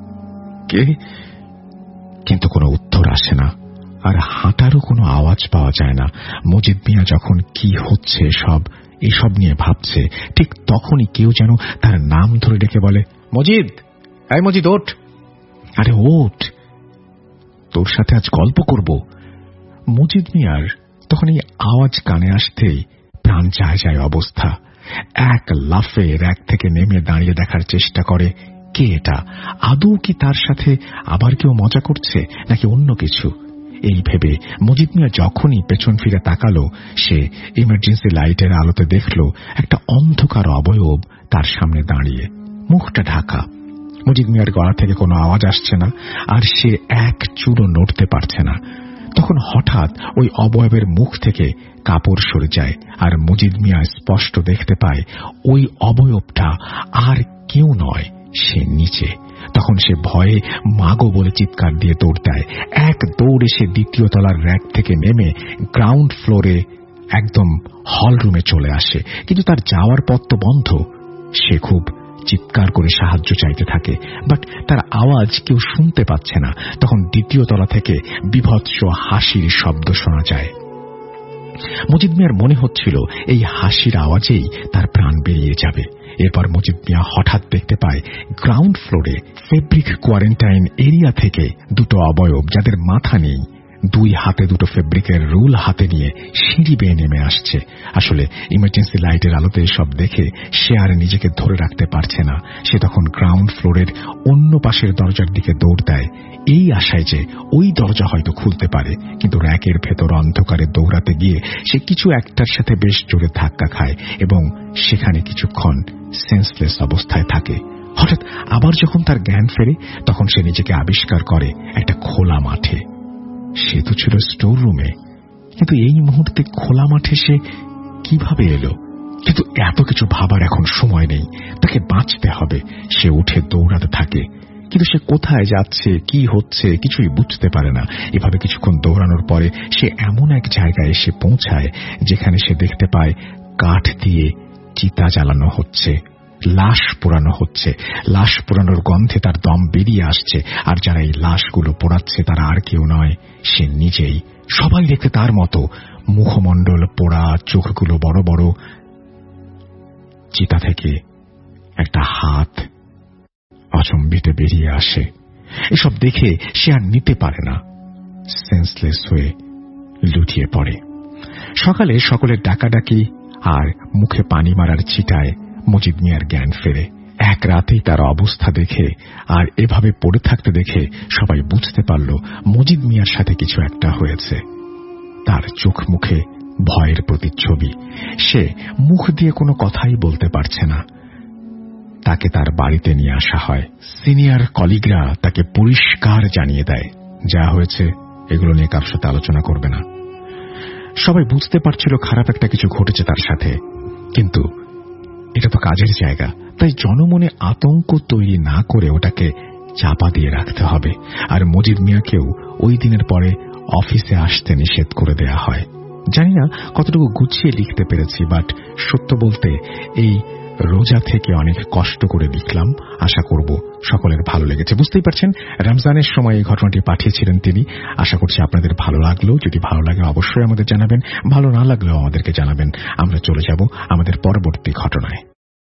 কে? কিন্তু কোনো উত্তর আসে না, আর হাঁটারও কোনো আওয়াজ পাওয়া যায় না। মজিদ মিয়া যখন কি হচ্ছে এসব নিয়ে ভাবছে, ঠিক তখনই কেউ যেন তার নাম ধরে ডেকে বলে, মজিদ, এই মজিদ, ওঠ। আরে ওঠ, তোর সাথে আজ গল্প করব। মজিদ মিয়ার তখন এই আওয়াজ কানে আসতেই প্রাণ যায় যায় অবস্থা। এক লাফে র্যাক থেকে নেমে দাঁড়িয়ে দেখার চেষ্টা করে কে এটা, আদৌ কি তার সাথে আবার কেউ মজা করছে নাকি অন্য কিছু। এই ভেবে মজিদ মিয়া যখনই পেছন ফিরে তাকালো, সে ইমার্জেন্সি লাইটের আলোতে দেখল একটা অন্ধকার অবয়ব তার সামনে দাঁড়িয়ে, মুখটা ঢাকা। মজিদ মিয়ার গলা থেকে কোনো আওয়াজ আসছে না, আর সে এক চুলও নড়তে পারছে না। তখন হঠাৎ ওই অবয়বের মুখ থেকে কাপড় সরে যায়, আর মজিদ মিয়া স্পষ্ট দেখতে পায় ওই অবয়বটা আর কেউ নয়, সে নিচে। তখন সে ভয়ে মাগো বলে চিৎকার দিয়ে দৌড় দেয়। এক দৌড়ে সে দ্বিতীয় তলার র্যাক থেকে নেমে গ্রাউন্ড ফ্লোরে একদম হল রুমে চলে আসে, কিন্তু তার যাওয়ার পথ তো বন্ধ। সে খুব চিৎকার করে সাহায্য চাইতে থাকে, বাট তার আওয়াজ কেউ শুনতে পাচ্ছে না। তখন দ্বিতীয় তলা থেকে বীভৎস হাসির শব্দ শোনা যায়। মজিদ মিয়ার মনে হচ্ছিল এই হাসির আওয়াজেই তার প্রাণ বেরিয়ে যাবে। এরপর মজিদ মিয়া হঠাৎ দেখতে পায় গ্রাউন্ড ফ্লোরে ফেব্রিক কোয়ারেন্টাইন এরিয়া থেকে দুটো অবয়ব, যাদের মাথা নেই, দুই হাতে দুটো ফেব্রিকের রুল হাতে নিয়ে সিঁড়ি বেয়ে নেমে আসছে। আসলে ইমার্জেন্সি লাইটের আলোতে সব দেখে সে আর নিজেকে ধরে রাখতে পারছে না। সে তখন গ্রাউন্ড ফ্লোরের অন্য পাশের দরজার দিকে দৌড় দেয়, এই আশায় যে ওই দরজা হয়তো খুলতে পারে। কিন্তু র্যাকের ভেতর অন্ধকারে দৌড়াতে গিয়ে সে কিছু একটার সাথে বেশ জোরে ধাক্কা খায় এবং সেখানে কিছুক্ষণ সেন্সলেস অবস্থায় থাকে। হঠাৎ আবার যখন তার জ্ঞান ফেরে, তখন সে নিজেকে আবিষ্কার করে একটা খোলা মাঠে। সে তো ছিল স্টোর রুমে, কিন্তু এই মুহূর্তে খোলা মাঠে সে কিভাবে এলো? কিন্তু এত কিছু ভাবার এখন সময় নেই, তাকে বাঁচতে হবে। সে উঠে দৌড়াতে থাকে, কিন্তু সে কোথায় যাচ্ছে, কি হচ্ছে কিছুই বুঝতে পারে না। এভাবে কিছুক্ষণ দৌড়ানোর পরে সে এমন এক জায়গায় এসে পৌঁছায় যেখানে সে দেখতে পায় কাঠ দিয়ে চিতা জ্বালানো হচ্ছে, লাশ পোড়ানো হচ্ছে। লাশ পোড়ানোর গন্ধে তার দম বেরিয়ে আসছে, আর যারা এই লাশগুলো পোড়াচ্ছে তারা আর কেউ নয়, সে নিজেই। সবাই দেখতে তার মতো, মুখমণ্ডল পোড়া, চোখগুলো বড় বড়। চিতা থেকে একটা হাত অচম্বিতে বেরিয়ে আসে। এসব দেখে সে আর নিতে পারে না, সেন্সলেস হয়ে লুটিয়ে পড়ে। সকালে সকলের ডাকাডাকি আর মুখে পানি মারার ছিটায় মজিদ মিয়ার জ্ঞান ফেরে। এক রাতেই তার অবস্থা দেখে আর এভাবে পড়ে থাকতে দেখে সবাই বুঝতে পারল মজিদ মিয়ার সাথে কিছু একটা হয়েছে। তার চোখ মুখে ভয়ের প্রতিচ্ছবি। সে মুখ দিয়ে কোনো কথাই বলতে পারছে না। তাকে তার বাড়িতে নিয়ে আসা হয়। সিনিয়র কলিগরা তাকে পরিষ্কার জানিয়ে দেয়, যা হয়েছে এগুলো নিয়ে কারোর সাথে আলোচনা করবে না। সবাই বুঝতে পারছিল খারাপ একটা কিছু ঘটেছে তার সাথে, কিন্তু এটা তো কাজের জায়গা, তাই জনমনে আতঙ্ক তৈরি না করে ওটাকে চাপা দিয়ে রাখতে হবে। আর মজিদ মিয়াকেও ওই দিনের পরে অফিসে আসতে নিষেধ করে দেয়া হয়। জানি না কতটুকু গুছিয়ে লিখতে পেরেছি, বাট সত্য বলতে এই রোজা থেকে অনেক কষ্ট করে লিখলাম, আশা করব সকলের ভালো লেগেছে। বুঝতেই পারছেন রমজানের সময় এই ঘটনাটি পাঠিয়েছিলেন তিনি। আশা করছি আপনাদের ভালো লাগলো। যদি ভালো লাগে অবশ্যই আমাদের জানাবেন, ভালো না লাগলেও আমাদেরকে জানাবেন। আমরা চলে যাব আমাদের পরবর্তী ঘটনায়।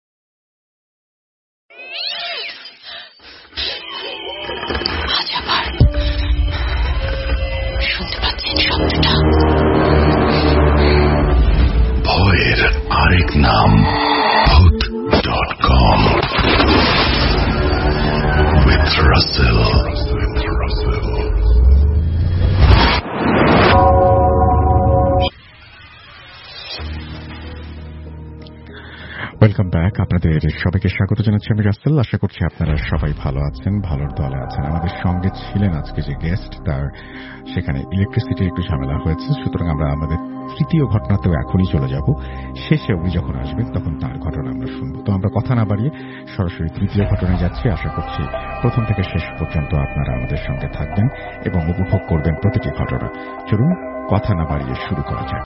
আজ আবার শুনতে পাচ্ছেন শব্দটা? ভয়ের আরেক নাম ভূত.com with Russell. Welcome back. আপনাদের সবাইকে স্বাগত জানাচ্ছি আমি রাসেল। আশা করছি আপনারা সবাই ভালো আছেন, ভালোর দলে আছেন। আমাদের সঙ্গে ছিলেন আজকে যে গেস্ট, তার সেখানে ইলেকট্রিসিটির একটু ঝামেলা হয়েছে, সুতরাং আমরা আমাদের তৃতীয় ঘটনাতেও এখনই চলে যাব। শেষে উনি যখন আসবেন তখন তার ঘটনা আমরা শুনবো। তো আমরা কথা না বাড়িয়ে সরাসরি তৃতীয় ঘটনায় যাচ্ছি। আশা করছি প্রথম থেকে শেষ পর্যন্ত আপনারা আমাদের সঙ্গে থাকবেন এবং উপভোগ করবেন প্রতিটি ঘটনা। চলুন কথা না বাড়িয়ে শুরু করা যাক।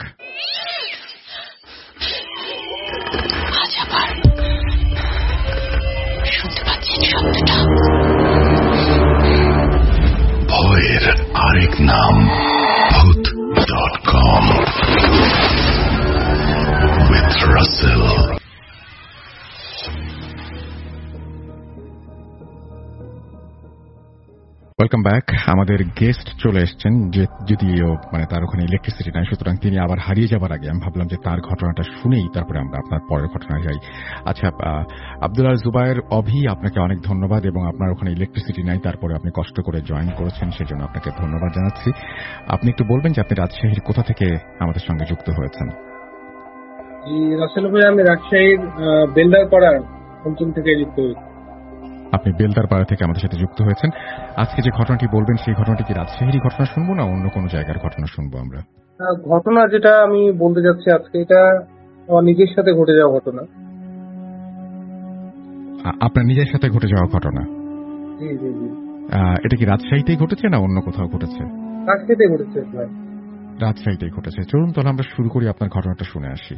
আজ আবার শুনতে পাচ্ছেন শব্দটা? ভয়ের আরেক নাম ভূত.com with Russell. Welcome back. আমাদের গেস্ট চলে এসছেন, যে যদিও তার ওখানে ইলেকট্রিসিটি নাই, সুতরাং তিনি আবার হারিয়ে যাবার আগে আমি ভাবলাম যে তার ঘটনাটা শুনেই তারপরে আমরা আপনার পরের ঘটনায় যাই। আচ্ছা, আব্দুল্লাহ জুবায়ের অভি, আপনাকে অনেক ধন্যবাদ। এবং আপনার ওখানে ইলেকট্রিসিটি নাই, তারপরে আপনি কষ্ট করে জয়েন করেছেন, সেজন্য আপনাকে ধন্যবাদ জানাচ্ছি। আপনি একটু বলবেন যে আপনি রাজশাহীর কোথা থেকে আমাদের সঙ্গে যুক্ত হয়েছেন? জি রাসেল ভাই, আমি রাজশাহীর বেলদারপাড়া অঞ্চল থেকে যুক্ত হয়েছি। আপনি বেলদারপাড়া থেকে আমাদের সাথে যুক্ত হয়েছেন। আজকে যে ঘটনাটি বলবেন সেই ঘটনাটি কি রাজশাহীর ঘটনা শুনবো না অন্য কোনো জায়গার ঘটনা শুনবো আমরা? ঘটনা যেটা আমি বলতে যাচ্ছি আজকে, এটা আমার নিজের সাথে ঘটে যাওয়া ঘটনা। আপনার নিজের সাথে ঘটে যাওয়া ঘটনা? জি জি জি। এটা কি রাজশাহীতেই ঘটেছে না অন্য কোথাও ঘটেছে? রাজশাহীতে ঘটেছে ভাই। রাজশাহীতেই ঘটেছে। চলুন তাহলে আমরা শুরু করি, আপনার ঘটনাটা শুনে আসি।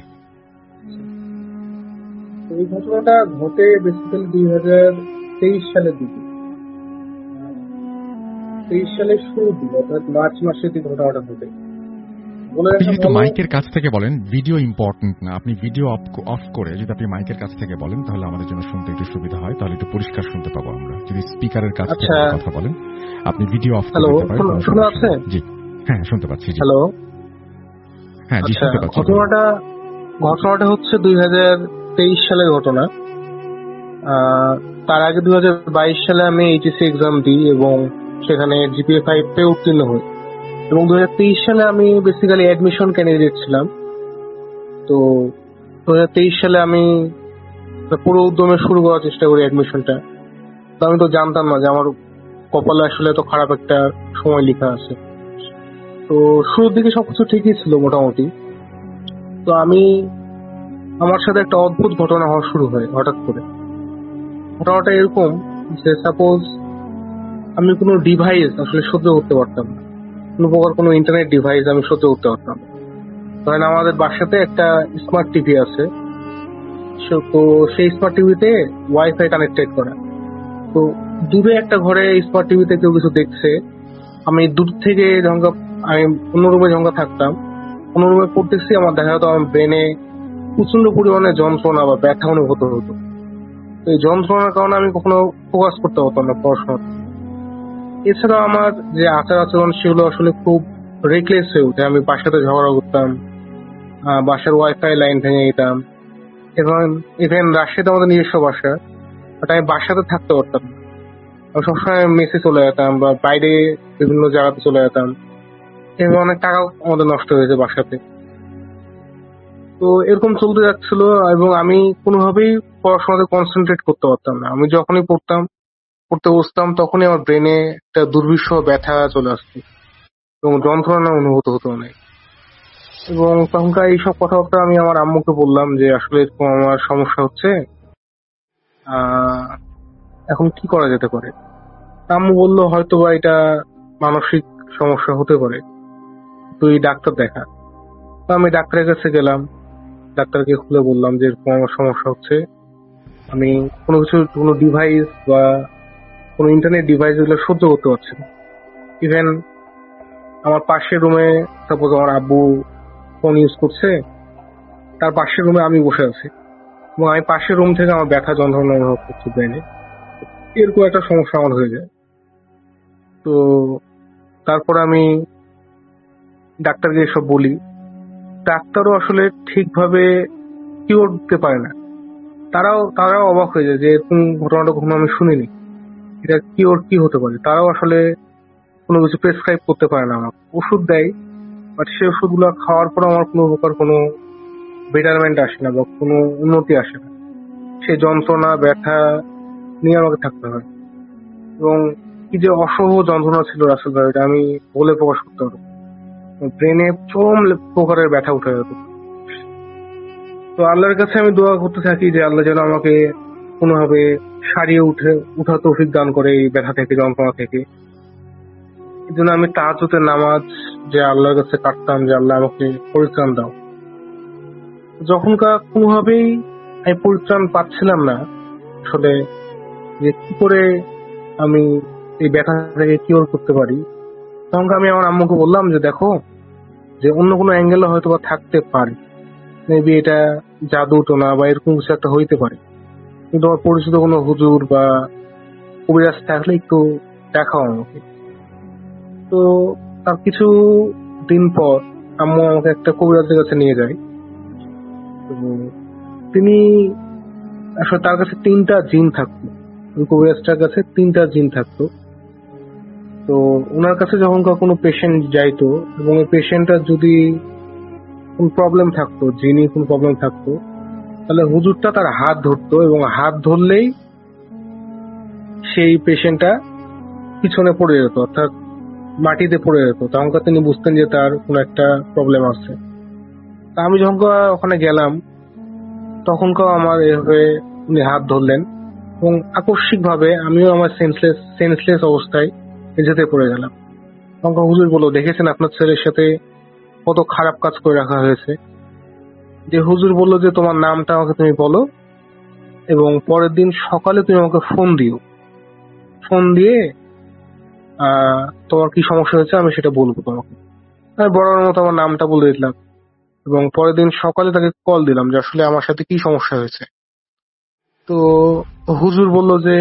এই ঘটনাটা ঘটে বেসিক্যালি 2023 সালের দিকে। 23 সালের শুরুর দিকে, অর্থাৎ মার্চ মাসের দিকে ঘটনাটা ঘটে। আপনি যদি মাইকের কাছ থেকে বলেন, ভিডিও ইম্পর্টেন্ট না, আপনি ভিডিও অফ করে যদি আপনি মাইকের কাছ থেকে বলেন তাহলে আমাদের জন্য শুনতে একটু সুবিধা হয়, তাহলে একটু পরিষ্কার শুনতে পাবো আমরা। যদি স্পিকারের কাছ থেকে কথা বলেন, আপনি ভিডিও অফ করে দিতে পারেন। শোনা যাচ্ছে? জি হ্যাঁ, শুনতে পাচ্ছি। হ্যালো, হ্যাঁ জি শুনতে পাচ্ছি। ঘটনাটা হচ্ছে 2023 সালের ঘটনা। তার আগে 2022 সালে আমি এইচএসসি এক্সাম দিই এবং সেখানে জিপিএ 5 পেয়ে উত্তীর্ণ হই। এবং 2023 সালে আমি বেসিক্যালি অ্যাডমিশন ক্যান্ডিডেট ছিলাম। তো 2023 সালে আমি পুরো উদ্যমে শুরু করার চেষ্টা করি অ্যাডমিশনটা। তো আমি তো জানতাম না যে আমার কপালে আসলে এত খারাপ একটা সময় লেখা আছে। তো শুরুর দিকে সবকিছু ঠিকই ছিল মোটামুটি। তো আমার সাথে একটা অদ্ভুত ঘটনা হওয়া শুরু হয় হঠাৎ করে। ঘটনাটা এরকম যে, সাপোজ আমি কোনো ডিভাইস আসলে সহ্য করতে পারতাম না, কোনো প্রকার কোনো ইন্টারনেট ডিভাইস আমি সহ্য করতে পারতাম না। ধরেন আমাদের বাসাতে একটা স্মার্ট টিভি আছে, তো সেই স্মার্ট টিভিতে ওয়াইফাই কানেক্টেড করা। তো দূরে একটা ঘরে স্মার্ট টিভিতে কেউ কিছু দেখছে, আমি দূর থেকে আমি অন্য রুমে যখন থাকতাম, অন্য রুমে পড়তেছি, আমার দেখা যেত আমার ব্রেনে প্রচন্ড পরিমাণে যন্ত্রণা বা ব্যথা অনুভূত হতো। এই যন্ত্রণার কারণে আমি কখনো ফোকাস করতে পারতাম না পড়াশোনা। এছাড়াও আমার যে আচার আচরণ সেগুলো আসলে খুব রেকলেস হয়ে ওঠে। আমি বাসাতে ঝগড়া করতাম, বাসার ওয়াইফাই লাইন ভেঙে যেতাম। ইভেন রাজশাহীতে আমাদের নিজস্ব বাসা, বাট আমি বাসাতে থাকতে পারতাম না। আমি সবসময় মেসে চলে যেতাম বা বাইরে বিভিন্ন জায়গাতে চলে যেতাম। এভাবে অনেক টাকাও আমাদের নষ্ট হয়েছে বাসাতে। তো এরকম চলতে যাচ্ছিল এবং আমি কোনোভাবেই পড়াশোনাতে কনসেন্ট্রেট করতে পারতাম না। আমি যখনই পড়তে বসতাম তখনই আমার ব্রেনে একটা দুর্বিষহ ব্যথা চলে আসতো এবং যন্ত্রণা অনুভূত হতো অনেক। এবং তখনকার এইসব কথাবার্তা আমি আমার আম্মুকে বললাম যে আসলে এরকম আমার সমস্যা হচ্ছে, এখন কি করা যেতে পারে। আম্মু বললো হয়তো বা এটা মানসিক সমস্যা হতে পারে, তুই ডাক্তার দেখা। তো আমি ডাক্তারের কাছে গেলাম, ডাক্তারকে খুলে বললাম যে এরকম আমার সমস্যা হচ্ছে, আমি কোনো ডিভাইস বা কোনো ইন্টারনেট ডিভাইস এগুলো সহ্য করতে পারছি না। ইভেন আমার পাশের রুমে সাপোজ আমার আব্বু ফোন ইউজ করছে, তার পাশের রুমে আমি বসে আছি এবং আমি পাশের রুম থেকে আমার ব্যথা যন্ত্রণা অনুভব করছি ব্রেনে, এরকম একটা সমস্যা আমার হয়ে যায়। তো তারপর আমি ডাক্তারকে এসব বলি, ডাক্তারও আসলে ঠিকভাবে কিওর দিতে পারে না। তারাও অবাক হয়ে যায় যে এরকম ঘটনাটা কখনো আমি শুনিনি, এটা কিওর কি হতে পারে। তারাও আসলে কোনো কিছু প্রেসক্রাইব করতে পারে না আমাকে, ওষুধ দেয়, বাট সেই ওষুধগুলো খাওয়ার পর আমার কোনো প্রকার কোনো বেটারমেন্ট আসে না বা কোনো উন্নতি আসে না। সে যন্ত্রণা ব্যথা নিয়ে আমাকে থাকতে হয় এবং কি যে অসহ্য যন্ত্রণা ছিল রাসেল ভাই, এটা আমি বলে প্রকাশ করতে পারবো। ব্রেনে চরম প্রকারের ব্যথা উঠে যেত। তো আল্লাহর কাছে আমি দোয়া করতে থাকি যে আল্লাহ যেন আমাকে কোনোভাবে সারিয়ে উঠা তৌফিক দান করে এই ব্যথা থেকে, যন্ত্রণা থেকে। এই জন্য আমি তাহাজ্জুদের নামাজ যে আল্লাহর কাছে কাটতাম যে আল্লাহ আমাকে পরিত্রাণ দাও। যখনকার কোনোভাবেই আমি পরিত্রাণ পাচ্ছিলাম না আসলে যে কি করে আমি এই ব্যথা থেকে কিওর করতে পারি, তখন আমি আমার আম্মুকে বললাম যে দেখো, যে অন্য কোনো অ্যাঙ্গেলে হয়তো বা থাকতে পারে, মেবি এটা জাদু টোনা বা এরকম কিছু একটা হইতে পারে, কিন্তু আমার পরিচিত কোনো হুজুর বা কবিরাজ থাকলে একটু দেখাও আমাকে। তো তার কিছু দিন পর আম্মু আমাকে একটা কবিরাজের কাছে নিয়ে যায়। তো তিনি আসলে, তার কাছে 3টা জিন থাকতো, ওই কবিরাজটার কাছে 3টা জিন থাকতো। তো ওনার কাছে যখন কোনো পেশেন্ট যাইতো এবং ওই পেশেন্টটার যদি কোন প্রবলেম থাকতো, জিনি কোন প্রবলেম থাকতো, তাহলে হুজুরটা তার হাত ধরতো এবং হাত ধরলেই সেই পেশেন্টটা পিছনে পড়ে যেত, অর্থাৎ মাটিতে পড়ে যেত। তখন তিনি বুঝতেন যে তার কোনো একটা প্রবলেম আছে। তা আমি যখন ওখানে গেলাম তখনকার আমার এভাবে উনি হাত ধরলেন এবং আকস্মিক ভাবে আমিও আমার সেন্সলেস অবস্থায় মেঝেতে পড়ে গেলাম। তখন হুজুর বলল, দেখেছেন আপনার ছেলের সাথে কত খারাপ কাজ করে রাখা হয়েছে। যে হুজুর বলল যে তোমার নামটা আমাকে তুমি বলো এবং পরের দিন সকালে তুমি আমাকে ফোন দিও, ফোন দিয়ে তোমার কি সমস্যা হয়েছে আমি সেটা বলবো তোমাকে। আমি বরাবর মতো আমার নামটা বলে দিলাম এবং পরের দিন সকালে তাকে কল দিলাম যে আসলে আমার সাথে কি সমস্যা হয়েছে। তো হুজুর বলল যে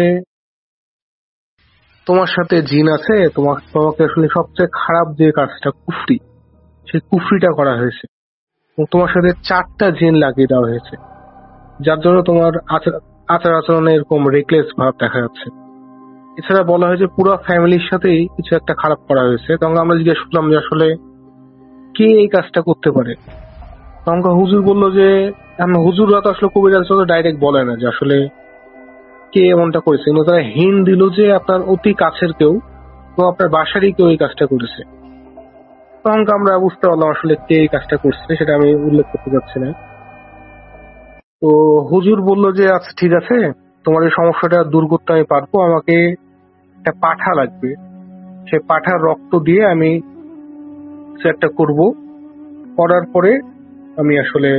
তোমার সাথে জিন আছে, তোমাকে আসলে সবচেয়ে খারাপ যে কাজটা কুফরি, সেই কুফরিটা করা হয়েছে এবং তোমার সাথে 4টা জিন লাগিয়ে দেওয়া হয়েছে, যার জন্য তোমার আচার আচরণে এরকম রেকলেস ভাব দেখা যাচ্ছে। এছাড়া বলা হয় যে পুরো ফ্যামিলির সাথেই কিছু একটা খারাপ করা হয়েছে। তখন আমরা জিজ্ঞেস করলাম যে আসলে কে এই কাজটা করতে পারে। তখন হুজুর বললো যে হুজুররা তো আসলে কবিরাজ ডাইরেক্ট বলে না যে আসলে কে এমনটা করেছে, কিন্তু তারা হিন্ট দিল যে আপনার অতি কাছের কেউ এবং আপনার বাসারই কেউ এই কাজটা করেছে। তখন আমরা বুঝতে পারলাম আসলে কে এই কাজটা করছে, সেটা আমি উল্লেখ করতে যাচ্ছি না। তো হুজুর বললো যে আচ্ছা ঠিক আছে, তোমার এই সমস্যাটা দূর করতে আমি পারবো, আমাকে একটা পাঠা লাগবে, সে পাঠার রক্ত দিয়ে আমি কিছু একটা করবো, করার পরে আমি আসলে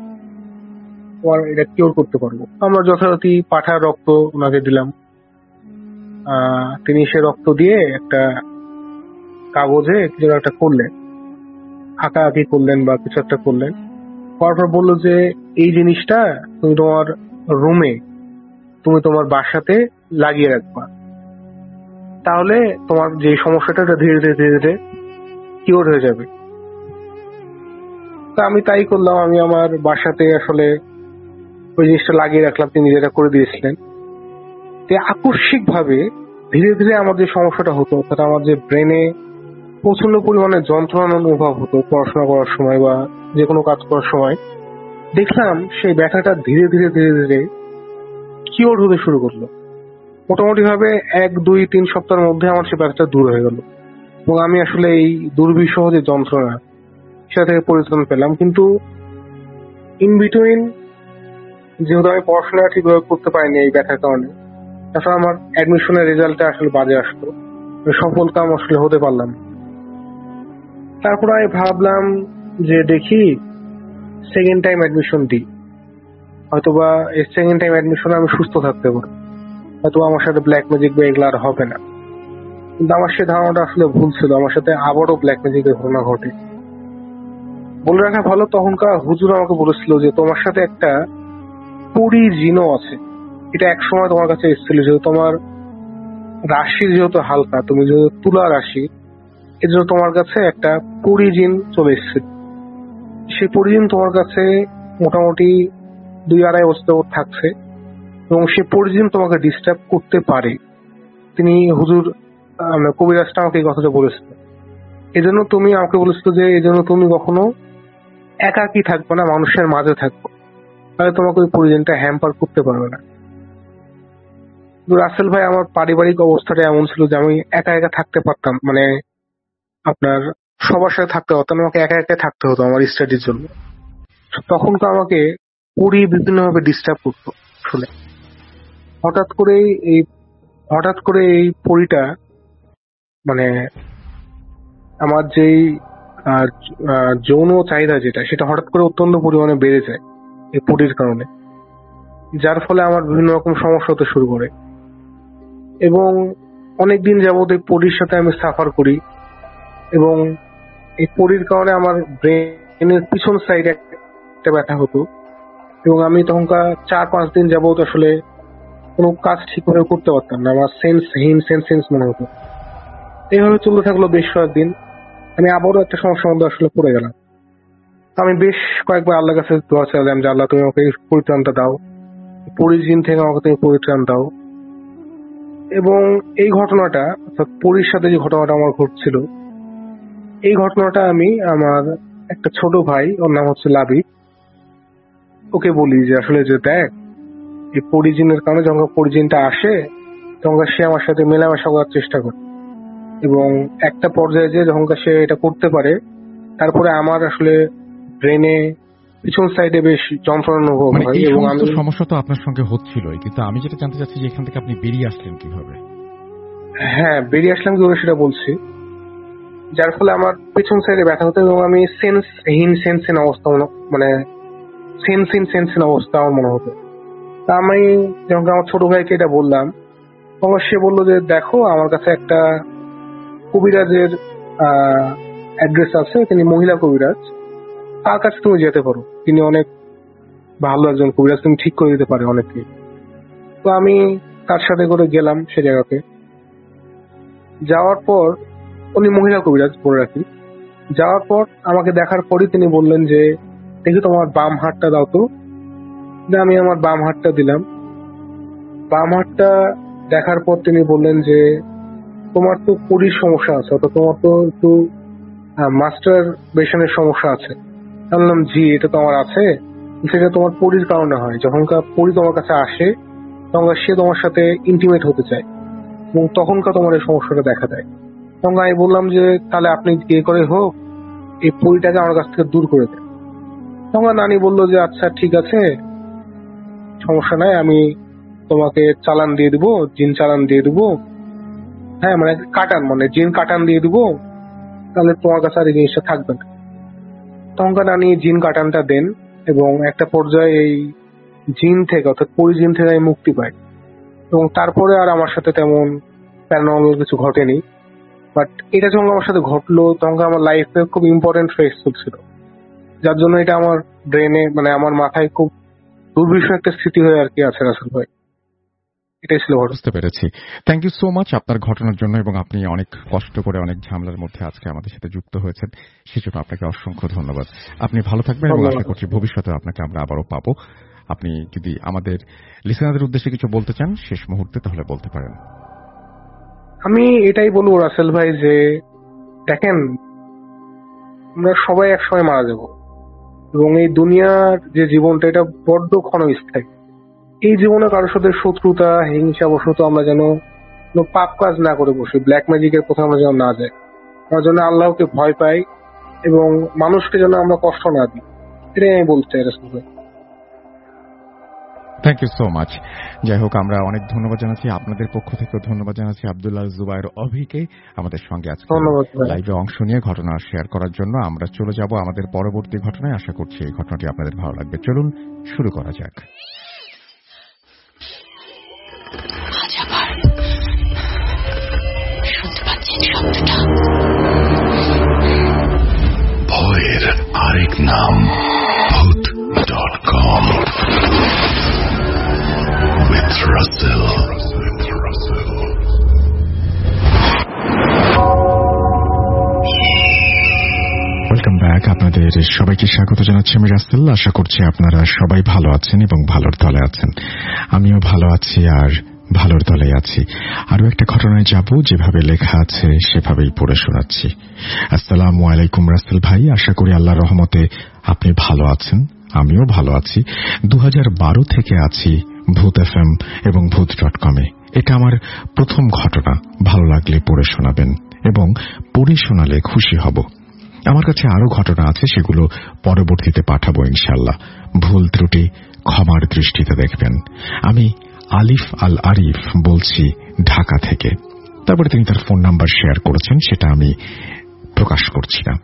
এটা কিওর করতে পারবো। আমরা যথারীতি পাঠার রক্ত ওনাকে দিলাম। তিনি সে রক্ত দিয়ে একটা কাগজে কিছু একটা করলেন, আঁকাআঁকি করলেন বা কিছু একটা করলেন, করার পর বললো যে এই জিনিসটা তুমি তোমার রুমে, তুমি তোমার বাসাতে লাগিয়ে রাখবা, তাহলে তোমার যে সমস্যাটা ধীরে ধীরে ধীরে ধীরে কিওর হয়ে যাবে। তা আমি তাই করলাম, আমি আমার বাসাতে আসলে ওই জিনিসটা লাগিয়ে রাখলাম, তিনি যেটা করে দিয়েছিলেন। আকস্মিক ভাবে ধীরে ধীরে আমার যে সমস্যাটা হতো, অর্থাৎ আমার যে ব্রেনে প্রচন্ড পরিমাণে যন্ত্রণা অনুভব হতো পড়াশোনা করার সময় বা যে কোনো কাজ করার সময়, দেখলাম সেই ব্যথাটা ধীরে ধীরে ধীরে ধীরে কিওর হতে শুরু করলো। মোটামুটি ভাবে 1-2-3 সপ্তাহের মধ্যে আমার সেই ব্যথাটা দূর হয়ে গেল এবং আমি আসলে এই দুর্বিষহ যে যন্ত্রণা সেটা থেকে পরিত্রাণ পেলাম। কিন্তু ইন বিটুইন যেহেতু আমি পড়াশোনা ঠিকভাবে করতে পারিনি এই ব্যথার কারণে, তাছাড়া আমার অ্যাডমিশনের রেজাল্টটা আসলে বাজে আসতো, সফল কাম আসলে হতে পারলাম। তারপর আমি ভাবলাম যে দেখি সেকেন্ড টাইম অ্যাডমিশন দিই। হয়তোবা এই সেকেন্ড টাইম অ্যাডমিশনে আমি সুস্থ থাকতে পারি, হয়তো আমার সাথে ব্ল্যাক ম্যাজিক বা এগুলো আর হবে না। কিন্তু আমার সে ধারণাটা আসলে ভুল ছিল, আমার সাথে আবারও ব্ল্যাক ম্যাজিকের ঘটনা ঘটে। বলে রাখা ভালো, তখনকার হুজুর আমাকে বলেছিল যে তোমার সাথে একটা পরি জিনও আছে। এটা এক সময় তোমার কাছে এসেছিল, যেহেতু তোমার রাশি যেহেতু হালকা, তুমি যেহেতু তুলা রাশি, এর জন্য তোমার কাছে একটা পরি জিন চলে এসেছিল। সেই পরি জিন তোমার কাছে মোটামুটি 2-2.5 বছর থাকছে এবং সে পরি জিন তোমাকে ডিস্টার্ব করতে পারে। তিনি হুজুর কবিরাজটা আমাকে এই কথাটা বলেছিল। এজন্য তুমি আমাকে বলেছিল যে এজন্য তুমি কখনো একাকী থাকবে না, মানুষের মাঝে থাকবো, তাহলে তোমাকে ওই পরিজনটা হ্যাম্পার করতে পারবে না। রাসেল ভাই, আমার পারিবারিক অবস্থাটা এমন ছিল যে আমি একা একা থাকতে পারতাম, মানে আপনার সবার সাথে থাকতে পারতাম, আমাকে একা একা থাকতে হতো আমার স্টাডির জন্য। তখন তো আমাকে পরি বিভিন্ন ভাবে ডিস্টার্ব করতো। আসলে হঠাৎ করে এই পরিটা, মানে আমার যেই যৌন চাহিদা যেটা, সেটা হঠাৎ করে অত্যন্ত পরিমাণে বেড়ে যায় এই পরির কারণে, যার ফলে আমার বিভিন্ন রকম সমস্যা হতে শুরু করে। এবং অনেকদিন যাবত এই পরির সাথে আমি সাফার করি এবং এই পরির কারণে আমার ব্রেনের পিছন সাইডে একটা ব্যথা হতো এবং আমি তখনকার 4-5 দিন যাবত আসলে কোনো কাজ ঠিকভাবে করতে পারতাম না, আমার সেন্স মনে হতো। এইভাবে চলতে থাকলো বেশ কয়েকদিন। আমি আবারও একটা সমস্যার মধ্যে আসলে পড়ে গেলাম। আমি বেশ কয়েকবার আল্লাহর কাছে দোয়া চাইলাম যে আল্লাহ তুমি আমাকে পরিত্রাণটা দাও, পরিজিন থেকে আমাকে তুমি পরিত্রাণ দাও। এবং এই ঘটনাটা, অর্থাৎ পরির সাথে যে ঘটনাটা আমার ঘটছিল, এই ঘটনাটা আমি আমার একটা ছোট ভাই, ওর নাম হচ্ছে লাবিব, ওকে বলি যে আসলে যে দেখ, এই পরিজিনের কারণে যখন পরিজিনটা আসে তখন সে আমার সাথে মেলামেশা করার চেষ্টা করে এবং একটা পর্যায়ে যে যখন সে এটা করতে পারে, তারপরে আমার আসলে ব্রেনে পিছন সাইডে বেশ যন্ত্রণা অনুভব হয় এবং আমি সমস্যা তো আপনার সঙ্গে হচ্ছিলই, কিন্তু আমি যেটা জানতে চাচ্ছি যে এখান থেকে আপনি বেরিয়ে আসলেন কিভাবে? হ্যাঁ, বেরিয়ে আসলাম কিভাবে সেটা বলছি। যার ফলে আমার পিছন সাইডে ব্যথা হতো এবং আমি সেন্সহীন অবস্থা, মানে সেন্সহীন অবস্থা আমার মনে হতো। তা আমি যখন আমার ছোট ভাইকে এটা বললাম, তখন সে বললো যে দেখো, আমার কাছে একটা কবিরাজের অ্যাড্রেস আছে, তিনি মহিলা কবিরাজ, তার কাছে তুমি যেতে পারো, তিনি অনেক ভালো একজন কবিরাজ, তুমি ঠিক করে দিতে পারে অনেককে। তো আমি তার সাথে করে গেলাম সে জায়গাতে। যাওয়ার পর, উনি মহিলা কবিরাজ বলে রাখি, যাওয়ার পর আমাকে দেখার পরই তিনি বললেন যে দেখি তোমার বাম হাতটা দাও তো। আমি আমার বাম হাতটা দিলাম। বাম হাতটা দেখার পর তিনি বললেন যে তোমার তো পরির সমস্যা আছে, অর্থাৎ তোমার তো একটু মাস্টার বেশনের সমস্যা আছে। বললাম জি, এটা তো আমার আছে। সেটা তোমার পরির কারণে হয়, যখনকার পরি তোমার কাছে আসে তখন সে তোমার সাথে ইন্টিমেট হতে চায় এবং তখনকার তোমার এই সমস্যাটা দেখা দেয়। তখন আমি বললাম যে তাহলে আপনি যে করে হোক এই পরিটাকে আমার কাছ থেকে দূর করে দেন। তখন নানি বললো যে আচ্ছা ঠিক আছে, সমস্যা নাই, আমি তোমাকে চালান দিয়ে দিবো, জিন চালান দিয়ে দিবো। হ্যাঁ, মানে কাটান, মানে জিন কাটান দিয়ে দিবো, তাহলে তোমার কাছে আর এই জিনিসটা থাকবে না। তখন নানি জিন কাটানটা দেন এবং একটা পর্যায়ে এই জিন থেকে, অর্থাৎ পরিজিন থেকে আমি মুক্তি পাই এবং তারপরে আর আমার সাথে তেমন প্যারানর্মাল কিছু ঘটেনি। বাট এটা যখন আমার সাথে ঘটলো তখন আমার লাইফে খুব ইম্পর্টেন্ট ফেস ছিল, যার জন্য এটা আমার ব্রেনে, মানে আমার মাথায় খুব দুর্বিষহ একটা স্মৃতি হয়ে আর কি আছে রাসেল ভাই। এটাই ছিল। বুঝতে পেরেছি। থ্যাংক ইউ সো মাচ আপনার ঘটনার জন্য, এবং আপনি অনেক কষ্ট করে অনেক ঝামেলার মধ্যে আজকে আমাদের সাথে যুক্ত হয়েছেন, সেজন্য আপনাকে অসংখ্য ধন্যবাদ। আপনি ভালো থাকবেন এবং আশা করছি ভবিষ্যতে আপনাকে আমরা আবারও পাবো। আপনি যদি আমাদের লিসেনারদের উদ্দেশ্যে কিছু বলতে চান শেষ মুহূর্তে, তাহলে বলতে পারেন। আমি এটাই বলবো রাসেল ভাই যে দেখেন, আমরা সবাই একসময় মারা যাব এবং এই দুনিয়ার যে জীবনটা, এটা বড্ড ক্ষণস্থায়ী। এই জীবনে কারোর সাথে শত্রুতা, হিংসা বশত আমরা যেন কোনো পাপ কাজ না করে বসি, ব্ল্যাক ম্যাজিকের কোথাও আমরা যেন না যাই, আমরা যেন আল্লাহকে ভয় পাই এবং মানুষকে যেন আমরা কষ্ট না দিই, এটাই আমি বলতে চাই রাসেল ভাই। Thank you so much. যাই হোক, আমরা অনেক ধন্যবাদ জানাচ্ছি, আপনাদের পক্ষ থেকে ধন্যবাদ জানাচ্ছি আব্দুল্লাহ জুবায়ের অভিকে আমাদের সঙ্গে আজকে লাইভে অংশ নিয়ে ঘটনা শেয়ার করার জন্য। আমরা চলে যাব আমাদের পরবর্তী ঘটনায়। আশা করছি এই ঘটনাটি আপনাদের ভালো লাগবে। চলুন শুরু করা যাক। শুনতে পাচ্ছেন শব্দটা? ভয়ের আরেক নাম ভূত.com with Russell. Welcome back. আপনাদের সবাইকে স্বাগত জানাচ্ছি আমি রাসেল। আশা করছি আপনারা সবাই ভালো আছেন এবং ভালোর দলে আছেন। আমিও ভালো আছি আর ভালোর দলে আছি। আরো একটা ঘটনায় যাব, যেভাবে লেখা আছে সেভাবেই পড়ে শোনাচ্ছি। আসসালামু আলাইকুম রাসেল ভাই, আশা করি আল্লাহর রহমতে আপনি ভালো আছেন। আমিও ভালো আছি। 2012 থেকে আছি ভূত FM এবং ভূত.com-এ। এটা আমার প্রথম ঘটনা। ভালো লাগলে পড়ে শোনাবেন এবং পড়ে শোনালে খুশি হব। আমার কাছে আরো ঘটনা আছে, সেগুলো পরবর্তীতে পাঠাবো ইনশাআল্লাহ। ভুল ত্রুটি ক্ষমার দৃষ্টিতে দেখবেন। আমি আলিফ আল আরিফ বলছি, ঢাকা থেকে। তারপরে তিনি তার ফোন নাম্বার শেয়ার করেছেন, সেটা আমি প্রকাশ করছি না।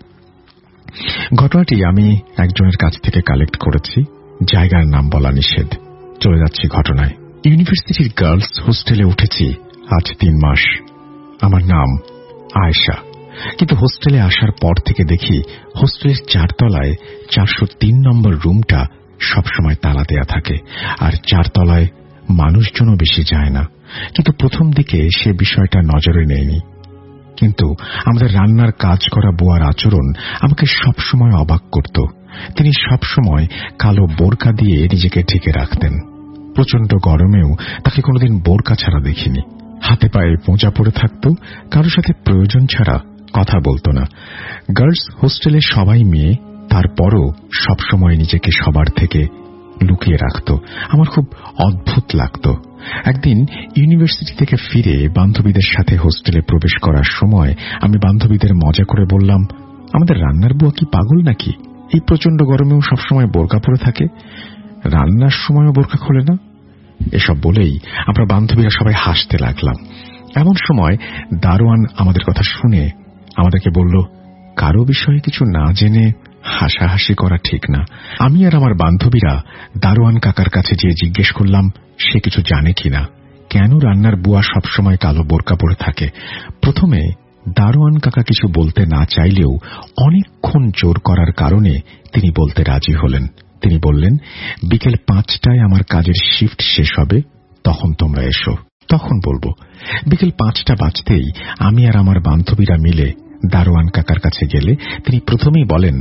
ঘটনাটি আমি একজনের কাছ থেকে কালেক্ট করেছি, জায়গার নাম বলা নিষেধ। চলে যাচ্ছি ঘটনায়। ইউনিভার্সিটির গার্লস হোস্টেলে উঠেছি আজ 3 মাস। আমার নাম আয়েশা। কিন্তু হোস্টেলে আসার পর থেকে দেখি হোস্টেলের 4 তলায় 403 নম্বর রুমটা সবসময় তালা দেয়া থাকে, আর 4 তলায় মানুষজনও বেশি যায় না। কিন্তু প্রথম দিকে সে বিষয়টা নজরে নেয়নি। কিন্তু আমাদের রান্নার কাজ করা বুয়ার আচরণ আমাকে সবসময় অবাক করত। তিনি সবসময় কালো বোরকা দিয়ে নিজেকে ঢেকে রাখতেন। প্রচন্ড গরমেও তাকে কোনোদিন বোরকা ছাড়া দেখিনি। হাতে পায়ে মোজা পড়ে থাকত, কারোর সাথে প্রয়োজন ছাড়া কথা বলতো না। গার্লস হোস্টেলে সবাই মেয়ে, তারপরও সবসময় নিজেকে সবার থেকে লুকিয়ে রাখত। আমার খুব অদ্ভুত লাগত। একদিন ইউনিভার্সিটি থেকে ফিরে বান্ধবীদের সাথে হোস্টেলে প্রবেশ করার সময় আমি বান্ধবীদের মজা করে বললাম, আমাদের রান্নার বুয়া কি পাগল নাকি? এই প্রচন্ড গরমেও সবসময় বোরকা পরে থাকে, রান্নার সময়ও বোরকা খোলে না। এসব বলেই আমরা বান্ধবীরা সবাই হাসতে লাগলাম। এমন সময় দারোয়ান আমাদের কথা শুনে আমাদেরকে বলল, কারো বিষয়ে কিছু না জেনে হাসাহাসি করা ঠিক না। আমি আর আমার বান্ধবীরা দারোয়ান কাকার কাছে যেয়ে জিজ্ঞেস করলাম সে কিছু জানে কিনা, কেন রান্নার বুয়া সবসময় কালো বোরকা পরে থাকে। প্রথমে দারোয়ান কাকা কিছু বলতে না চাইলেও অনেকক্ষণ জোর করার কারণে তিনি বলতে রাজি হলেন। তিনি বললেন, বিকেল 5টায় আমার কাজের শিফট শেষ হবে, তখন তোমরা এসো, তখন বলবো। বিকেল 5টা বাজতেই আমি আর আমার বান্ধবীরা মিলে দারোয়ান কাকার কাছে গেলে তিনি প্রথমেই বলেন,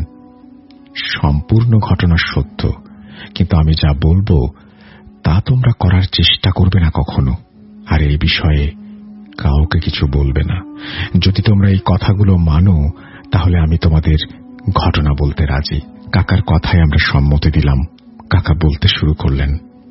সম্পূর্ণ ঘটনা সত্য, কিন্তু আমি যা বলবো তা তোমরা করার চেষ্টা করবে না কখনো, আর এই বিষয়ে কাউকে কিছু বলবে না। যদি তোমরা এই কথাগুলো মানো তাহলে আমি তোমাদের ঘটনা বলতে রাজি। কাকার কথায় আমরা সম্মতি দিলাম। কাকা বলতে শুরু করলেন,